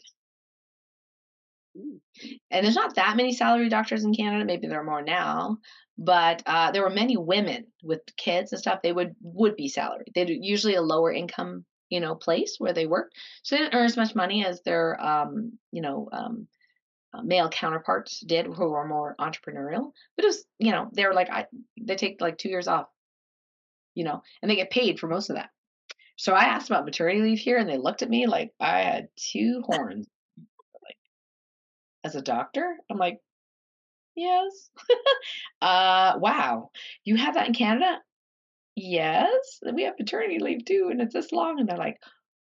mm, And there's not that many salary doctors in Canada. Maybe there are more now, but uh, there were many women with kids and stuff. They would would be salaried. They'd usually a lower income, you know, place where they work, so they didn't earn as much money as their, um, you know, um, uh, male counterparts did, who were more entrepreneurial. But it was, you know, they were like, I, they take like two years off, you know, and they get paid for most of that. So I asked about maternity leave here, and they looked at me like I had two horns. Like, as a doctor, I'm like, yes. Uh, wow. You have that in Canada? Yes. We have maternity leave too, and it's this long. And they're like,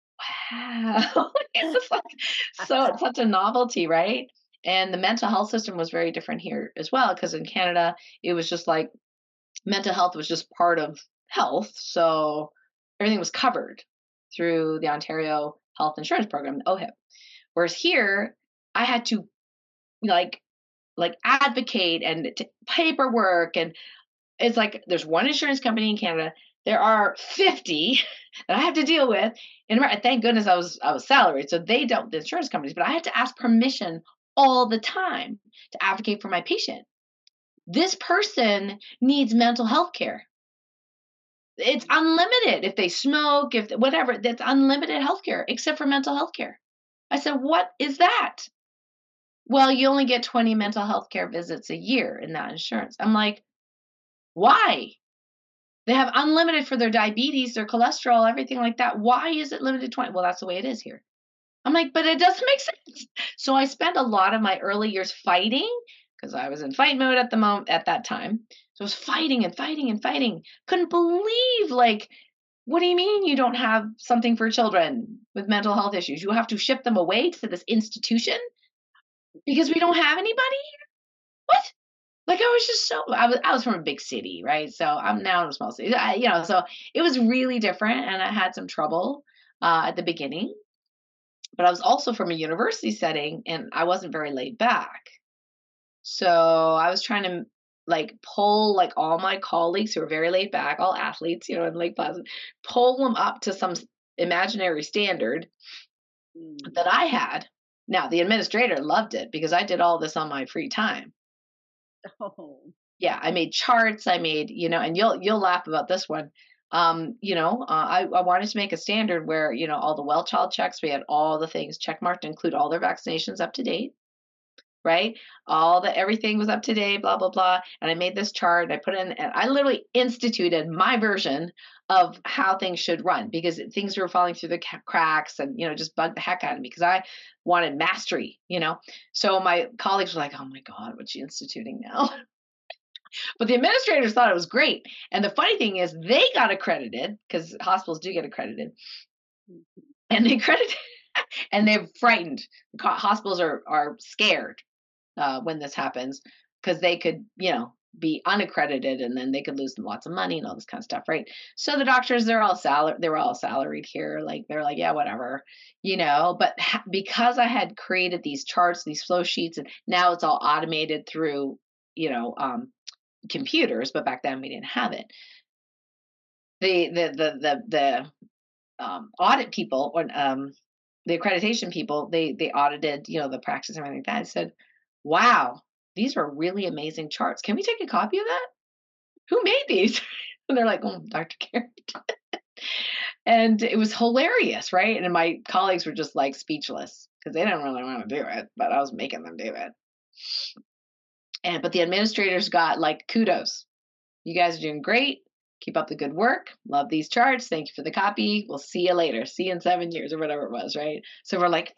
wow. It's just like so it's such a novelty, right? And the mental health system was very different here as well, because in Canada, it was just like mental health was just part of health. So everything was covered through the Ontario Health Insurance Program, the O H I P. Whereas here, I had to like like advocate and t- paperwork and It's like there's one insurance company in Canada. There are fifty that I have to deal with. And Amer- thank goodness I was I was salaried, so they dealt with the insurance companies. But I had to ask permission all the time to advocate for my patient. This person needs mental health care. It's unlimited. If they smoke, if whatever, that's unlimited health care except for mental health care. I said, what is that? Well, you only get twenty mental health care visits a year in that insurance. I'm like, why? They have unlimited for their diabetes, their cholesterol, everything like that. Why is it limited to twenty? Well, that's the way it is here. I'm like, but it doesn't make sense. So I spent a lot of my early years fighting because I was in fight mode at the moment at that time. So I was fighting and fighting and fighting. Couldn't believe like, what do you mean you don't have something for children with mental health issues? You have to ship them away to this institution because we don't have anybody? What? Like I was just so I was I was from a big city, right? So I'm now in a small city. I, you know, so it was really different, and I had some trouble uh, at the beginning. But I was also from a university setting, and I wasn't very laid back. So I was trying to like pull like all my colleagues who are very laid back, all athletes, you know, in Lake Placid, pull them up to some s- imaginary standard Mm. that I had. Now the administrator loved it because I did all this on my free time. Oh. Yeah, I made charts, I made, you know, and you'll you'll laugh about this one. Um, you know, uh, I I wanted to make a standard where, you know, all the well child checks, we had all the things check marked, include all their vaccinations up to date, right? All the everything was up to date, blah blah blah. And I made this chart, I put in, and I literally instituted my version of how things should run because things were falling through the ca- cracks and you know just bugged the heck out of me because I wanted mastery, you know. So my colleagues were like, "Oh my God, what's she instituting now?" But the administrators thought it was great. And the funny thing is, they got accredited because hospitals do get accredited, Mhm. and they credited, and they're frightened. Co- Hospitals are are scared uh, when this happens because they could, you know, be unaccredited and then they could lose lots of money and all this kind of stuff, right? So the doctors, they're all salary, they're all salaried here. Like they're like, yeah, whatever, you know. But ha- because I had created these charts, these flow sheets, and now it's all automated through, you know, um, computers, but back then we didn't have it. The the the the the um, audit people or um, the accreditation people, they they audited, you know, the practice and everything like that. I said, "Wow, these are really amazing charts. Can we take a copy of that? Who made these?" And they're like, "Oh, doctor Karen." And it was hilarious, right? And my colleagues were just like speechless because they didn't really want to do it, but I was making them do it. And but the administrators got like kudos. You guys are doing great. Keep up the good work. Love these charts. Thank you for the copy. We'll see you later. See you in seven years or whatever it was, right? So we're like,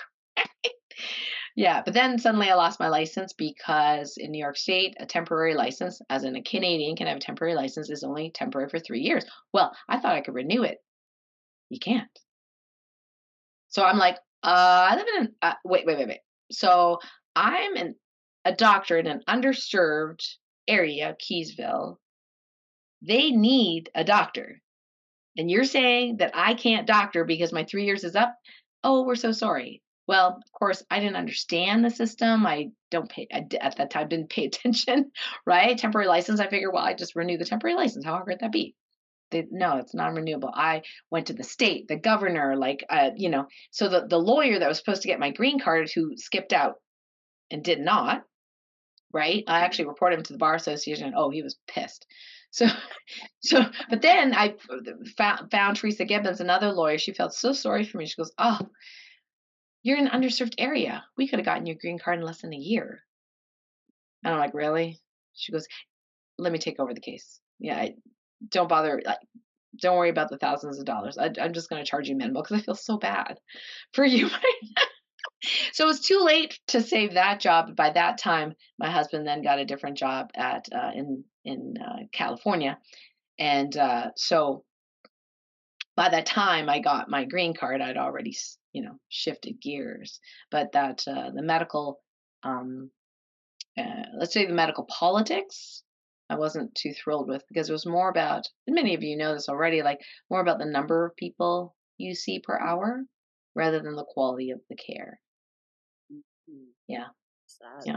yeah. But then suddenly I lost my license because in New York State, a temporary license, as in a Canadian can have a temporary license, is only temporary for three years. Well, I thought I could renew it. You can't. So I'm like, uh, I live in an, uh, wait, wait, wait, wait. So I'm an, a doctor in an underserved area, Keysville. They need a doctor. And you're saying that I can't doctor because my three years is up? Oh, we're so sorry. Well, of course, I didn't understand the system. I don't pay I d- at that time didn't pay attention, right? Temporary license. I figure, well, I just renew the temporary license. How hard could that be? They, no, it's non-renewable. I went to the state, the governor, like, uh, you know, so the the lawyer that was supposed to get my green card, who skipped out and did not, right? I actually reported him to the bar association. Oh, he was pissed. So, so, but then I found, found Teresa Gibbons, another lawyer. She felt so sorry for me. She goes, "Oh, you're in an underserved area. We could have gotten your green card in less than a year." And I'm like, "Really?" She goes, "Let me take over the case. Yeah, I, don't bother. Like, don't worry about the thousands of dollars. I, I'm just going to charge you minimal because I feel so bad for you." So it was too late to save that job. By that time, my husband then got a different job at uh, in in uh, California, and uh, so by that time I got my green card, I'd already you know shifted gears. But that uh, the medical, um, uh, let's say the medical politics, I wasn't too thrilled with because it was more about, and many of you know this already, like more about the number of people you see per hour rather than the quality of the care. Mhm. Yeah, Sad. yeah.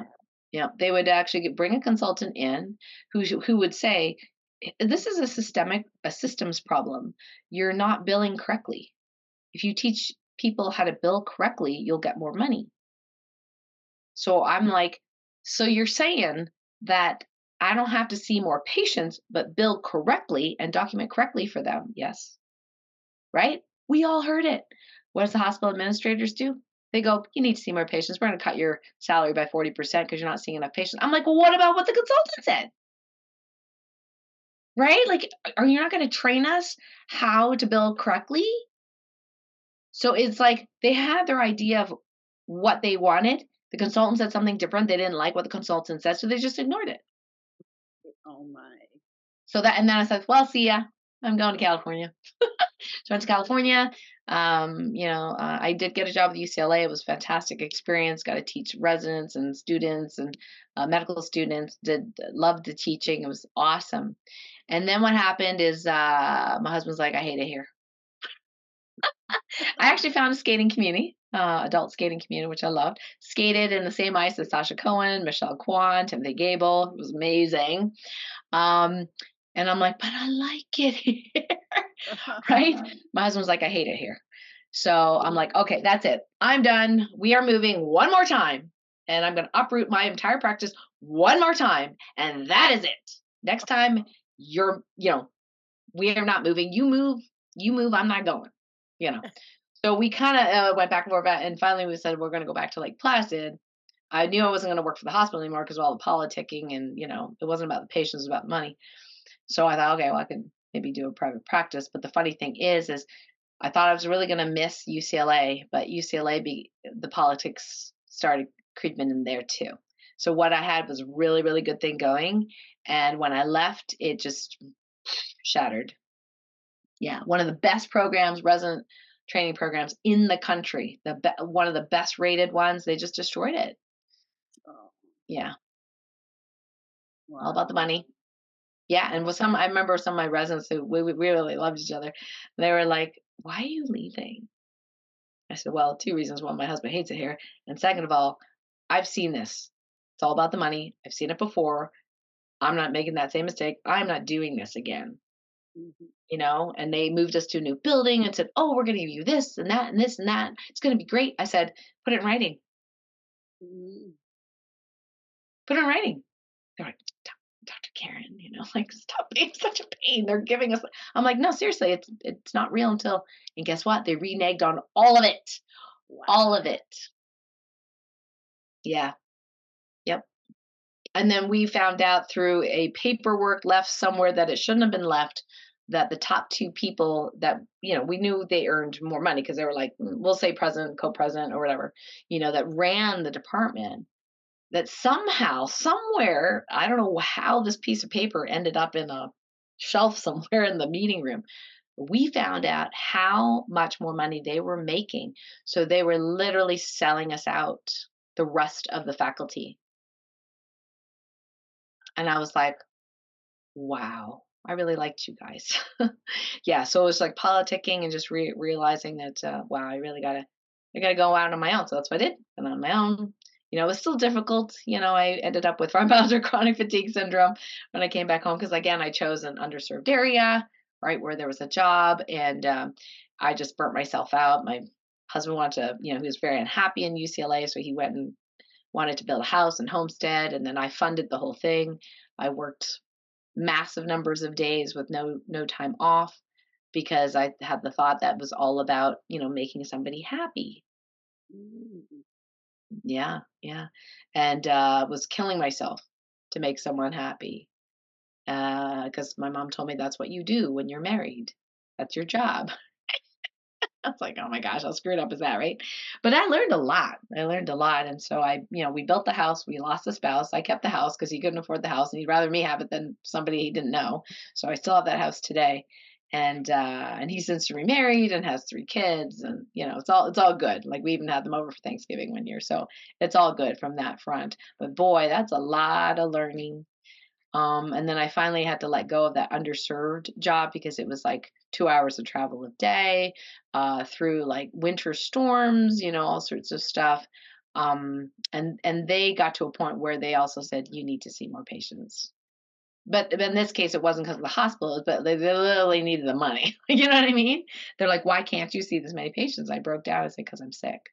Yeah, they would actually get, bring a consultant in who sh- who would say, "Eh, this is a systemic a systems problem. You're not billing correctly. If you teach people how to bill correctly, you'll get more money." So I'm like, so you're saying that I don't have to see more patients, but bill correctly and document correctly for them? Yes, right? We all heard it. What does the hospital administrators do? They go, you need to see more patients. We're going to cut your salary by forty percent because you're not seeing enough patients. I'm like, well, what about what the consultant said? Right? Like, are you not going to train us how to bill correctly? So it's like they had their idea of what they wanted. The consultant said something different. They didn't like what the consultant said, so they just ignored it. Oh my. So that, and then I said, well, see ya. I'm going to California. So I went to California. Um, you know, uh, I did get a job with U C L A. It was a fantastic experience. Got to teach residents and students and uh, medical students. Did loved the teaching. It was awesome. And then what happened is uh, my husband's like, I hate it here. I actually found a skating community, uh, adult skating community, which I loved. Skated in the same ice as Sasha Cohen, Michelle Kwan, Timothy Gable. It was amazing. Um, and I'm like, but I like it here. Right? My husband's like, I hate it here. So I'm like, okay, that's it. I'm done. We are moving one more time. And I'm going to uproot my entire practice one more time. And that is it. Next time you're, you know, we are not moving. You move, you move. I'm not going, you know. So we kind of uh, went back and forth. And finally we said, we're going to go back to Lake Placid. I knew I wasn't going to work for the hospital anymore because of all the politicking and, you know, it wasn't about the patients, it was about the money. So I thought, okay, well, I could maybe do a private practice. But the funny thing is, is I thought I was really going to miss U C L A, but U C L A, be, the politics started creeping in there too. So what I had was a really, really good thing going. And when I left, it just shattered. Yeah, one of the best programs, resident training programs in the country, the be- one of the best rated ones, they just destroyed it. Oh, Yeah, all about the wow. money. Yeah, and with some, I remember some of my residents who we, we really loved each other. They were like, "Why are you leaving?" I said, "Well, two reasons. One, my husband hates it here, and second of all, I've seen this. It's all about the money. I've seen it before. I'm not making that same mistake. I'm not doing this again." Mhm. You know, and they moved us to a new building and said, "Oh, we're going to give you this and that and this and that. It's going to be great." I said, "Put it in writing. Mhm. Put it in writing." They're like, Doctor Karen, you know, like stop being such a pain. They're giving us. I'm like, no, seriously, it's it's not real until. And guess what? They reneged on all of it, all of Wow. it. Yeah, yep. And then we found out through a paperwork left somewhere that it shouldn't have been left. That the top two people that you know we knew they earned more money because they were like mm, we'll say president, co-president, or whatever, you know, that ran the department. That somehow, somewhere, I don't know how this piece of paper ended up in a shelf somewhere in the meeting room. We found out how much more money they were making. So they were literally selling us out, the rest of the faculty. And I was like, wow, I really liked you guys. Yeah, so it was like politicking and just re- realizing that, uh, wow, I really gotta, I gotta go out on my own. So that's what I did. And on my own, you know, it was still difficult. You know, I ended up with fibromyalgia chronic fatigue syndrome when I came back home because again, I chose an underserved area, right where there was a job, and um, I just burnt myself out. My husband wanted to, you know, he was very unhappy in U C L A, so he went and wanted to build a house and homestead, and then I funded the whole thing. I worked massive numbers of days with no no time off because I had the thought that was all about, you know, making somebody happy. Mm. Yeah, yeah. And uh was killing myself to make someone happy. Uh because my mom told me that's what you do when you're married. That's your job. I was like, oh my gosh, how screwed up is that, right? But I learned a lot. I learned a lot. And so I, you know, we built the house, we lost the spouse. I kept the house because he couldn't afford the house and he'd rather me have it than somebody he didn't know. So I still have that house today. And uh and he's since remarried and has three kids, and you know, it's all it's all good. Like we even had them over for Thanksgiving one year. So it's all good from that front. But boy, that's a lot of learning. Um, and then I finally had to let go of that underserved job because it was like two hours of travel a day, uh, through like winter storms, you know, all sorts of stuff. Um, and and they got to a point where they also said, you need to see more patients. But in this case, it wasn't because of the hospital, but they, they literally needed the money. You know what I mean? They're like, why can't you see this many patients? I broke down and said, because I'm sick.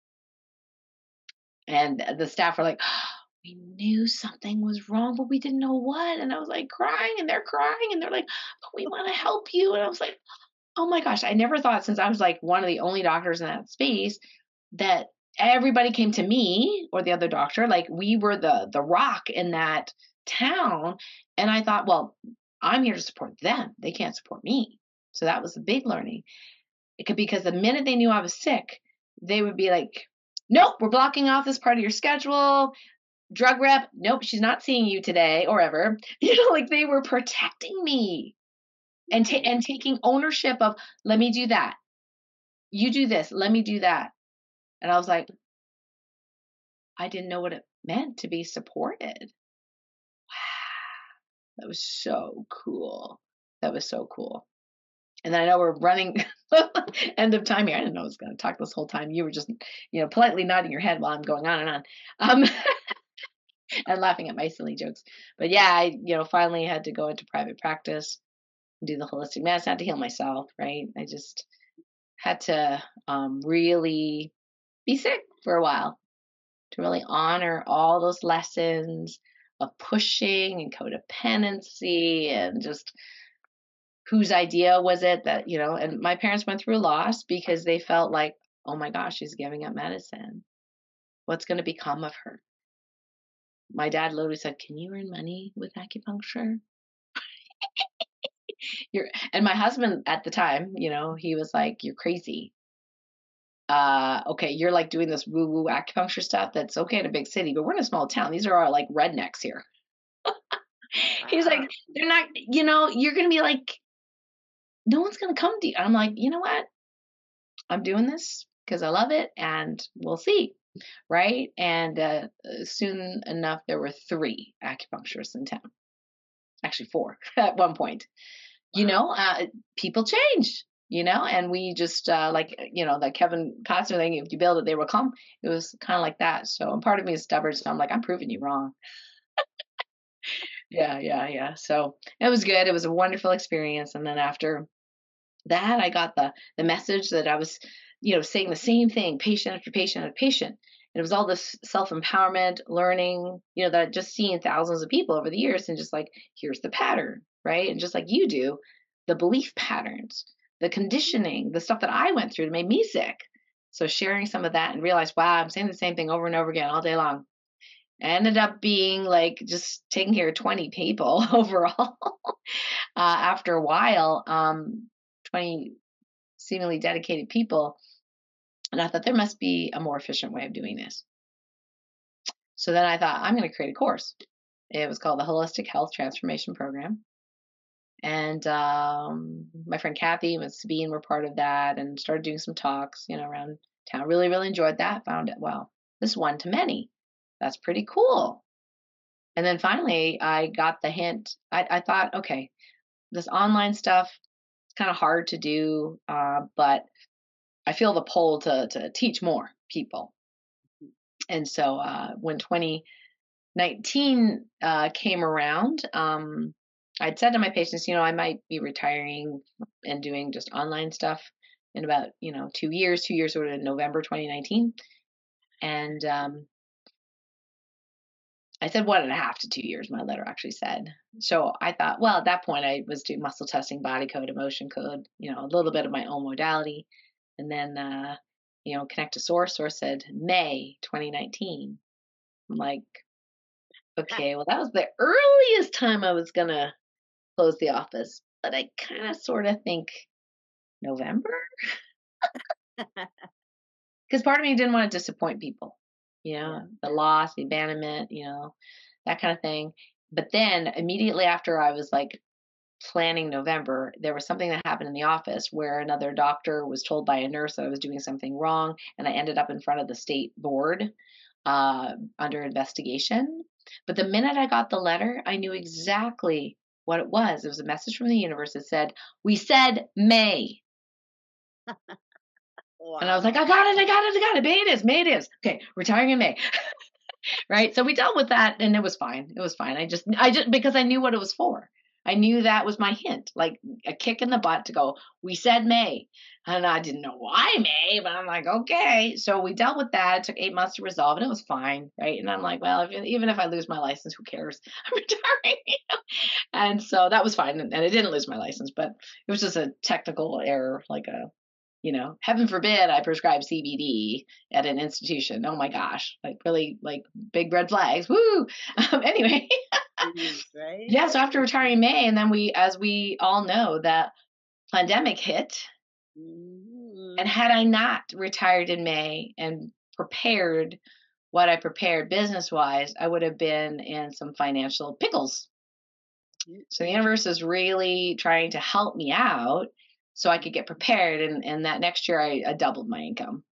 And the staff were like, we knew something was wrong, but we didn't know what. And I was like crying, and they're crying, and they're like, but we want to help you. And I was like, oh my gosh, I never thought, since I was like one of the only doctors in that space, that everybody came to me or the other doctor. Like we were the the rock in that town. And I thought, well, I'm here to support them. They can't support me. So that was a big learning. It could, because the minute they knew I was sick, they would be like, nope, we're blocking off this part of your schedule. Drug rep, nope, she's not seeing you today or ever. You know, like they were protecting me and ta- and taking ownership of, let me do that. You do this, let me do that. And I was like, I didn't know what it meant to be supported. Wow. That was so cool. That was so cool. And then I know we're running end of time here. I didn't know I was going to talk this whole time. You were just, you know, politely nodding your head while I'm going on and on. Um, and laughing at my silly jokes. But yeah, I, you know, finally had to go into private practice, do the holistic medicine. I had to heal myself, right? I just had to um, really be sick for a while to really honor all those lessons of pushing and codependency and just whose idea was it that, you know, and my parents went through a loss because they felt like, oh my gosh, she's giving up medicine. What's going to become of her? My dad literally said, can you earn money with acupuncture? You're, and my husband at the time, you know, he was like, you're crazy. Uh, okay, you're like doing this woo woo acupuncture stuff. That's okay in a big city, but we're in a small town. These are our like rednecks here. He's like, they're not, you know, you're going to be like, no one's going to come to you. I'm like, you know what? I'm doing this because I love it and we'll see. Right. And uh, soon enough, there were three acupuncturists in town. Actually, four at one point. You know, uh, people change, you know, and we just uh, like, you know, the Kevin Costner thing, if you build it, they will come. It was kind of like that. So, and part of me is stubborn. So I'm like, I'm proving you wrong. Yeah, yeah, yeah. So it was good. It was a wonderful experience. And then after that, I got the the message that I was, you know, saying the same thing, patient after patient after patient. And it was all this self-empowerment, learning, you know, that I'd just seen thousands of people over the years and just like, here's the pattern, right? And just like you do, the belief patterns, the conditioning, the stuff that I went through that made me sick. So sharing some of that and realize, wow, I'm saying the same thing over and over again all day long. I ended up being like just taking care of twenty people overall uh, after a while, um, twenty seemingly dedicated people. And I thought there must be a more efficient way of doing this. So then I thought, I'm going to create a course. It was called the Holistic Health Transformation Program. And um, my friend Kathy and Sabine were part of that and started doing some talks, you know, around town. Really, really enjoyed that. Found it, well, this one to many. That's pretty cool. And then finally, I got the hint. I, I thought, okay, this online stuff, it's kind of hard to do, uh, but I feel the pull to to teach more people. And so uh, when twenty nineteen uh, came around, um, I'd said to my patients, you know, I might be retiring and doing just online stuff in about, you know, two years, two years sort of in November twenty nineteen. And um, I said one and a half to two years, my letter actually said. So I thought, well, at that point, I was doing muscle testing, body code, emotion code, you know, a little bit of my own modality. And then, uh, you know, Connect to Source. Source said May twenty nineteen. I'm like, okay, well, that was the earliest time I was going to close the office. But I kind of sort of think November. Because part of me didn't want to disappoint people, you know, yeah. The loss, the abandonment, you know, that kind of thing. But then immediately after I was like planning November, there was something that happened in the office where another doctor was told by a nurse that I was doing something wrong. And I ended up in front of the state board uh, under investigation. But the minute I got the letter, I knew exactly what it was. It was a message from the universe that said, we said May. And I was like, Wow. I got it, I got it, I got it. May it is, May it is. Okay, retiring in May. Right. So we dealt with that and it was fine. It was fine. I just, I just, because I knew what it was for. I knew that was my hint, like a kick in the butt to go, we said May. And I didn't know why May, but I'm like, okay. So we dealt with that. It took eight months to resolve and it was fine. Right. And I'm like, well, if, even if I lose my license, who cares? I'm retiring. You know? And so that was fine. And, and I didn't lose my license, but it was just a technical error, like a, you know, heaven forbid I prescribe C B D at an institution. Oh my gosh, like really like big red flags. Woo. Um, anyway, Jeez, right? yeah. So after retiring in May, and then we, as we all know, that pandemic hit. And Mhm. had I not retired in May and prepared what I prepared business wise, I would have been in some financial pickles. So the universe is really trying to help me out so I could get prepared. And, and that next year I, I doubled my income.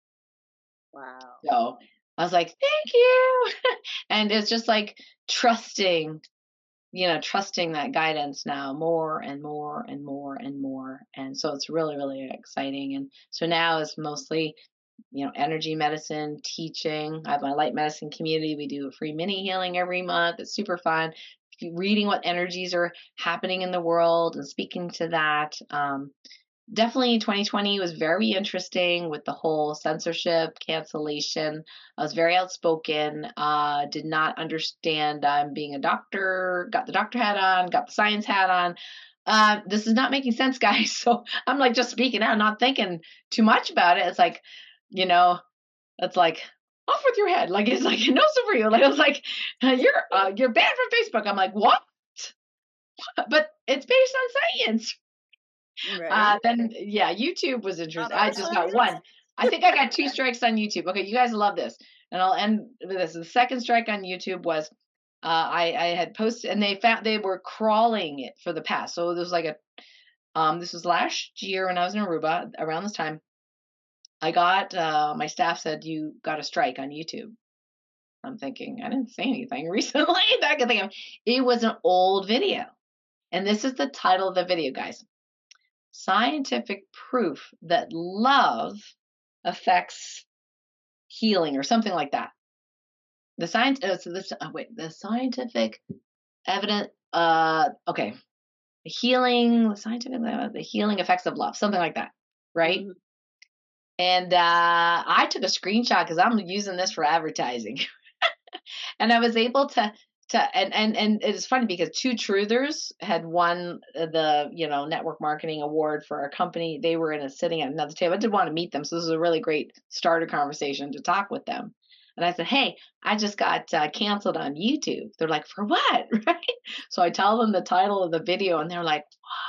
Wow. So I was like, thank you. And it's just like trusting, you know, trusting that guidance now more and more and more and more. And so it's really, really exciting. And so now it's mostly, you know, energy medicine, teaching. I have my light medicine community. We do a free mini healing every month. It's super fun. Reading what energies are happening in the world and speaking to that. Um, definitely twenty twenty was very interesting with the whole censorship cancellation. I was very outspoken, uh, did not understand I'm being a doctor, got the doctor hat on, got the science hat on. Uh, this is not making sense, guys. So I'm like just speaking out, not thinking too much about it. It's like, you know, it's like off with your head. Like it's like no for you. Like I was like, uh, you're uh, you're banned from Facebook. I'm like, what? But it's based on science. Right? Uh, then yeah, YouTube was Not interesting. I our just got science? one. I think I got two strikes on YouTube. Okay, you guys love this, and I'll end with this. The second strike on YouTube was uh, I I had posted, and they found they were crawling it for the past. So there was like a um this was last year when I was in Aruba around this time. I got uh, my staff said you got a strike on YouTube. I'm thinking I didn't say anything recently that I could think of. It was an old video, and this is the title of the video, guys. Scientific proof that love affects healing or something like that. The science, uh, so this, uh, wait, the scientific evidence, uh, okay, the healing, the scientific, uh, the healing effects of love, something like that, right? Mhm. And uh, I took a screenshot because I'm using this for advertising, and I was able to to and and and it's funny because Two Truthers had won the you know network marketing award for our company. They were in a sitting at another table. I did want to meet them, so this was a really great starter conversation to talk with them. And I said, "Hey, I just got uh, canceled on YouTube." They're like, "For what?" Right? So I tell them the title of the video, and they're like,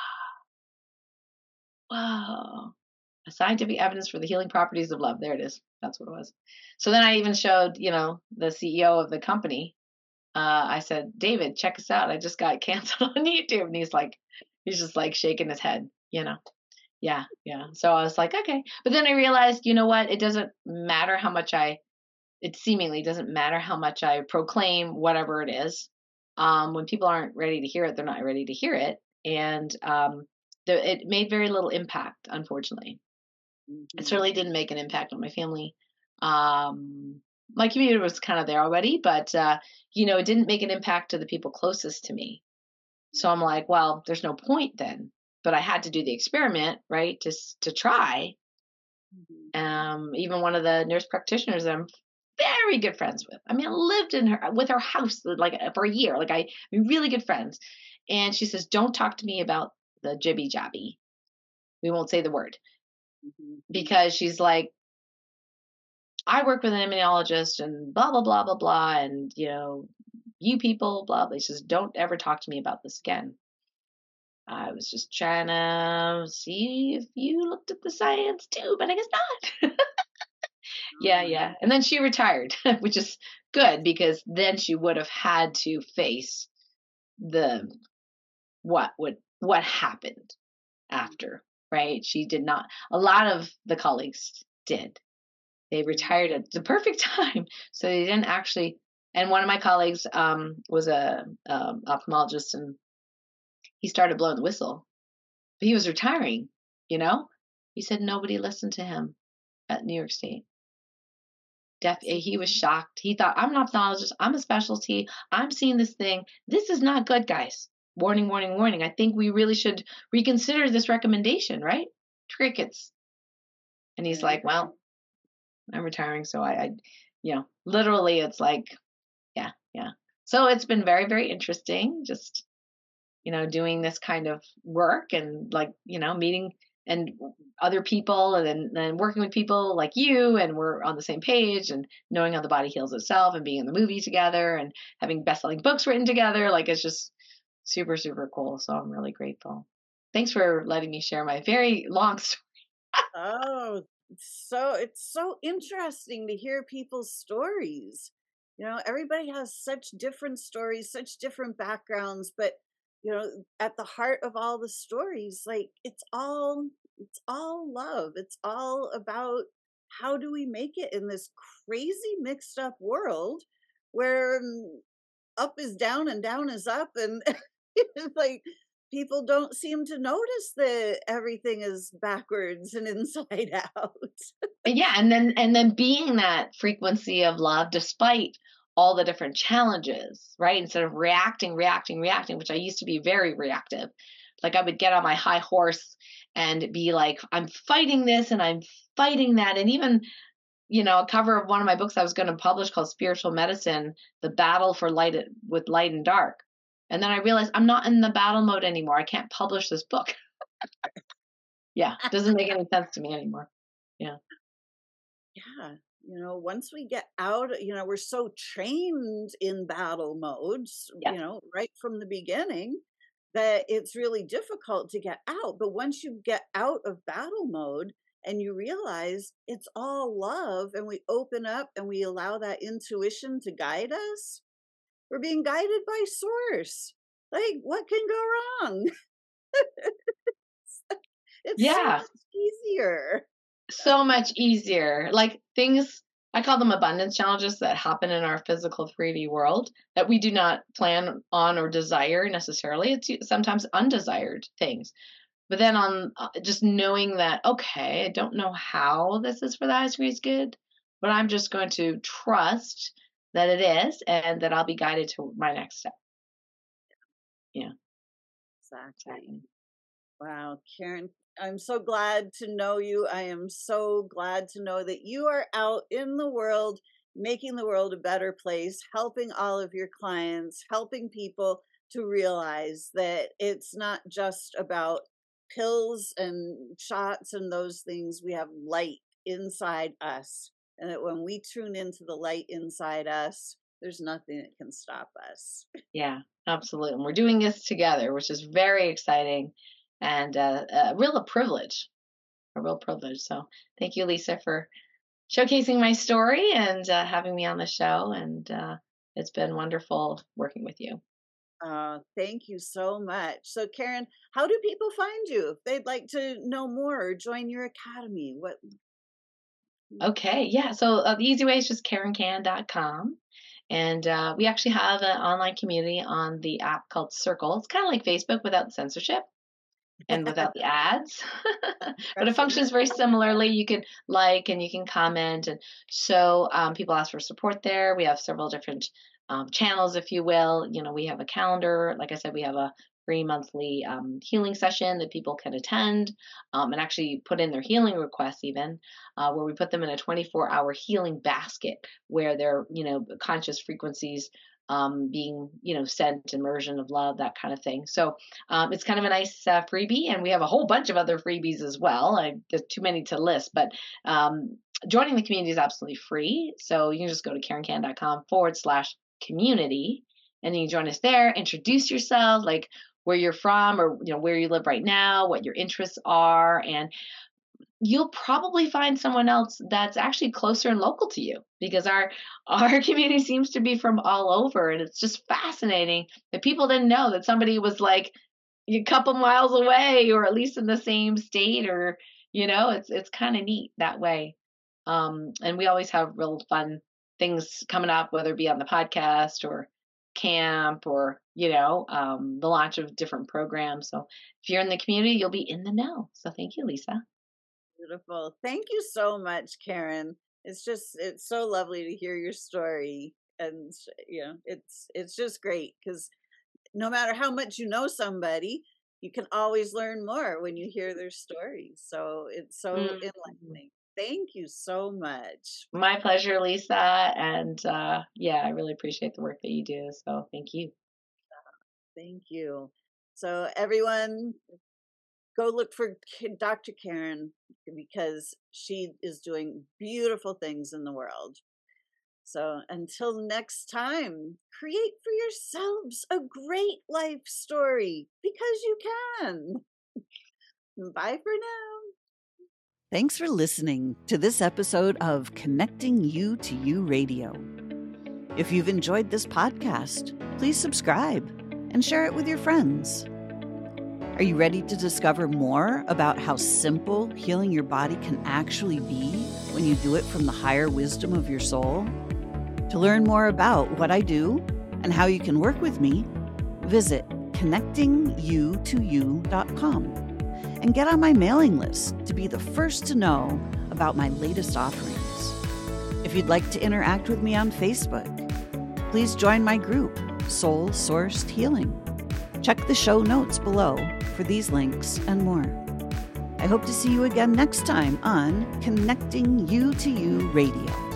"Wow, scientific evidence for the healing properties of love." There it is. That's what it was. So then I even showed, you know, the C E O of the company. uh, I said, David, check us out. I just got canceled on YouTube. And he's like, he's just like shaking his head, you know? Yeah, yeah. So I was like, okay. But then I realized, you know what? It doesn't matter how much I, it seemingly doesn't matter how much I proclaim whatever it is. Um, when people aren't ready to hear it, they're not ready to hear it. And um, the, it made very little impact, unfortunately. It Mhm. certainly didn't make an impact on my family. Um, my community was kind of there already, but uh, you know, it didn't make an impact to the people closest to me. So I'm like, well, there's no point then. But I had to do the experiment, right? To to try. Mhm. Um, even one of the nurse practitioners that I'm very good friends with. I mean, I lived in her with her house like for a year. Like I, I mean, really good friends. And she says, "Don't talk to me about the jibby jabby. We won't say the word." Mhm. Because she's like, I work with an immunologist and blah, blah, blah, blah, blah. And, you know, you people, blah, blah. He says, don't ever talk to me about this again. I was just trying to see if you looked at the science too, but I guess not. Oh Yeah, my yeah. And then she retired, which is good because then she would have had to face the what would what happened after, right? She did not. A lot of the colleagues did. They Mhm. retired at the perfect time, so they didn't actually. And one of my colleagues um, was a um, ophthalmologist, and he started blowing the whistle. But he was retiring. You know, he said nobody listened to him. at New York State. Def eh, he was shocked. He thought, "I'm an ophthalmologist. I'm a specialty. I'm seeing this thing. This is not good, guys. Warning, warning, warning. I think we really should reconsider this recommendation, right?" Crickets. And he's Yeah. like, "Well, I'm retiring, so I, I, you know, literally, it's like, yeah, yeah." So it's been very, very interesting, just you know, doing this kind of work and like, you know, meeting and other people and then, then working with people like you and we're on the same page and knowing how the body heals itself and being in the movie together and having best-selling books written together. Like it's just super, super cool. So I'm really grateful. Thanks for letting me share my very long story. Oh, so it's so interesting to hear people's stories. You know, everybody has such different stories, such different backgrounds, but you know, at the heart of all the stories, like it's all it's all love. It's all about how do we make it in this crazy mixed up world where mm, up is down and down is up and it's like people don't seem to notice that everything is backwards and inside out. And yeah, and then and then being that frequency of love despite all the different challenges, right? Instead of reacting, reacting, reacting, which I used to be very reactive. Like I would get on my high horse and be like, I'm fighting this and I'm fighting that. And even, you know, a cover of one of my books I was going to publish called Spiritual Medicine, The Battle for Light with Light and Dark. And then I realized I'm not in the battle mode anymore. I can't publish this book. Yeah, doesn't make any sense to me anymore. Yeah. Yeah. You know, once we get out, you know, we're so trained in battle modes, Yeah. you know, right from the beginning that it's really difficult to get out. But once you get out of battle mode and you realize it's all love and we open up and we allow that intuition to guide us, we're being guided by source. Like, what can go wrong? It's so Yeah. much easier. So much easier. Like things, I call them abundance challenges that happen in our physical three D world that we do not plan on or desire necessarily. It's u- sometimes undesired things. But then on uh, just knowing that, okay, I don't know how this is for the highest greatest good, but I'm just going to trust that it is and that I'll be guided to my next step. Yeah, Exactly. exactly. Wow, Karen, I'm so glad to know you. I am so glad to know that you are out in the world, making the world a better place, helping all of your clients, helping people to realize that it's not just about pills and shots and those things. We have light inside us. And that when we tune into the light inside us, there's nothing that can stop us. Yeah, absolutely. And we're doing this together, which is very exciting and uh, a real privilege, a real privilege. So thank you, Lisa, for showcasing my story and uh, having me on the show. And uh, it's been wonderful working with you. Uh, thank you so much. So, Karen, how do people find you if they'd like to know more or join your academy? What? Okay, yeah. So uh, the easy way is just karen can dot com. And uh, we actually have an online community on the app called Circle. It's kind of like Facebook without censorship and without the ads. But it Impressive. functions very similarly. You can like and you can comment. And so um, people ask for support there. We have several different um, channels, if you will. You know, we have a calendar. Like I said, we have a free monthly um, healing session that people can attend um, and actually put in their healing requests, even uh, where we put them in a twenty-four hour healing basket where their, you know, conscious frequencies um, being, you know, sent, immersion of love, that kind of thing. So um, it's kind of a nice uh, freebie, and we have a whole bunch of other freebies as well. I, there's too many to list, but um, joining the community is absolutely free. So you can just go to karen can dot com forward slash community, and then you join us there. Introduce yourself, like where you're from, or you know where you live right now, what your interests are, and you'll probably find someone else that's actually closer and local to you because our our community seems to be from all over, and it's just fascinating that people didn't know that somebody was like a couple miles away or at least in the same state, or you know it's it's kind of neat that way. Um and we always have real fun things coming up, whether it be on the podcast or camp or you know um the launch of different programs. So if you're in the community, you'll be in the know. So thank you, Lisa. Beautiful. Thank you so much, Karen. It's just it's so lovely to hear your story, and you know, it's it's just great because no matter how much you know somebody, you can always learn more when you hear their stories. So it's so Mhm. enlightening. Thank you so much. My pleasure, Lisa. And uh, yeah, I really appreciate the work that you do. So thank you. Thank you. So everyone, go look for K- doctor Karen because she is doing beautiful things in the world. So until next time, create for yourselves a great life story because you can. Bye for now. Thanks for listening to this episode of Connecting You to You Radio. If you've enjoyed this podcast, please subscribe and share it with your friends. Are you ready to discover more about how simple healing your body can actually be when you do it from the higher wisdom of your soul? To learn more about what I do and how you can work with me, visit connecting you to you dot com and get on my mailing list to be the first to know about my latest offerings. If you'd like to interact with me on Facebook, please join my group, Soul Sourced Healing. Check the show notes below for these links and more. I hope to see you again next time on Connecting You to You Radio.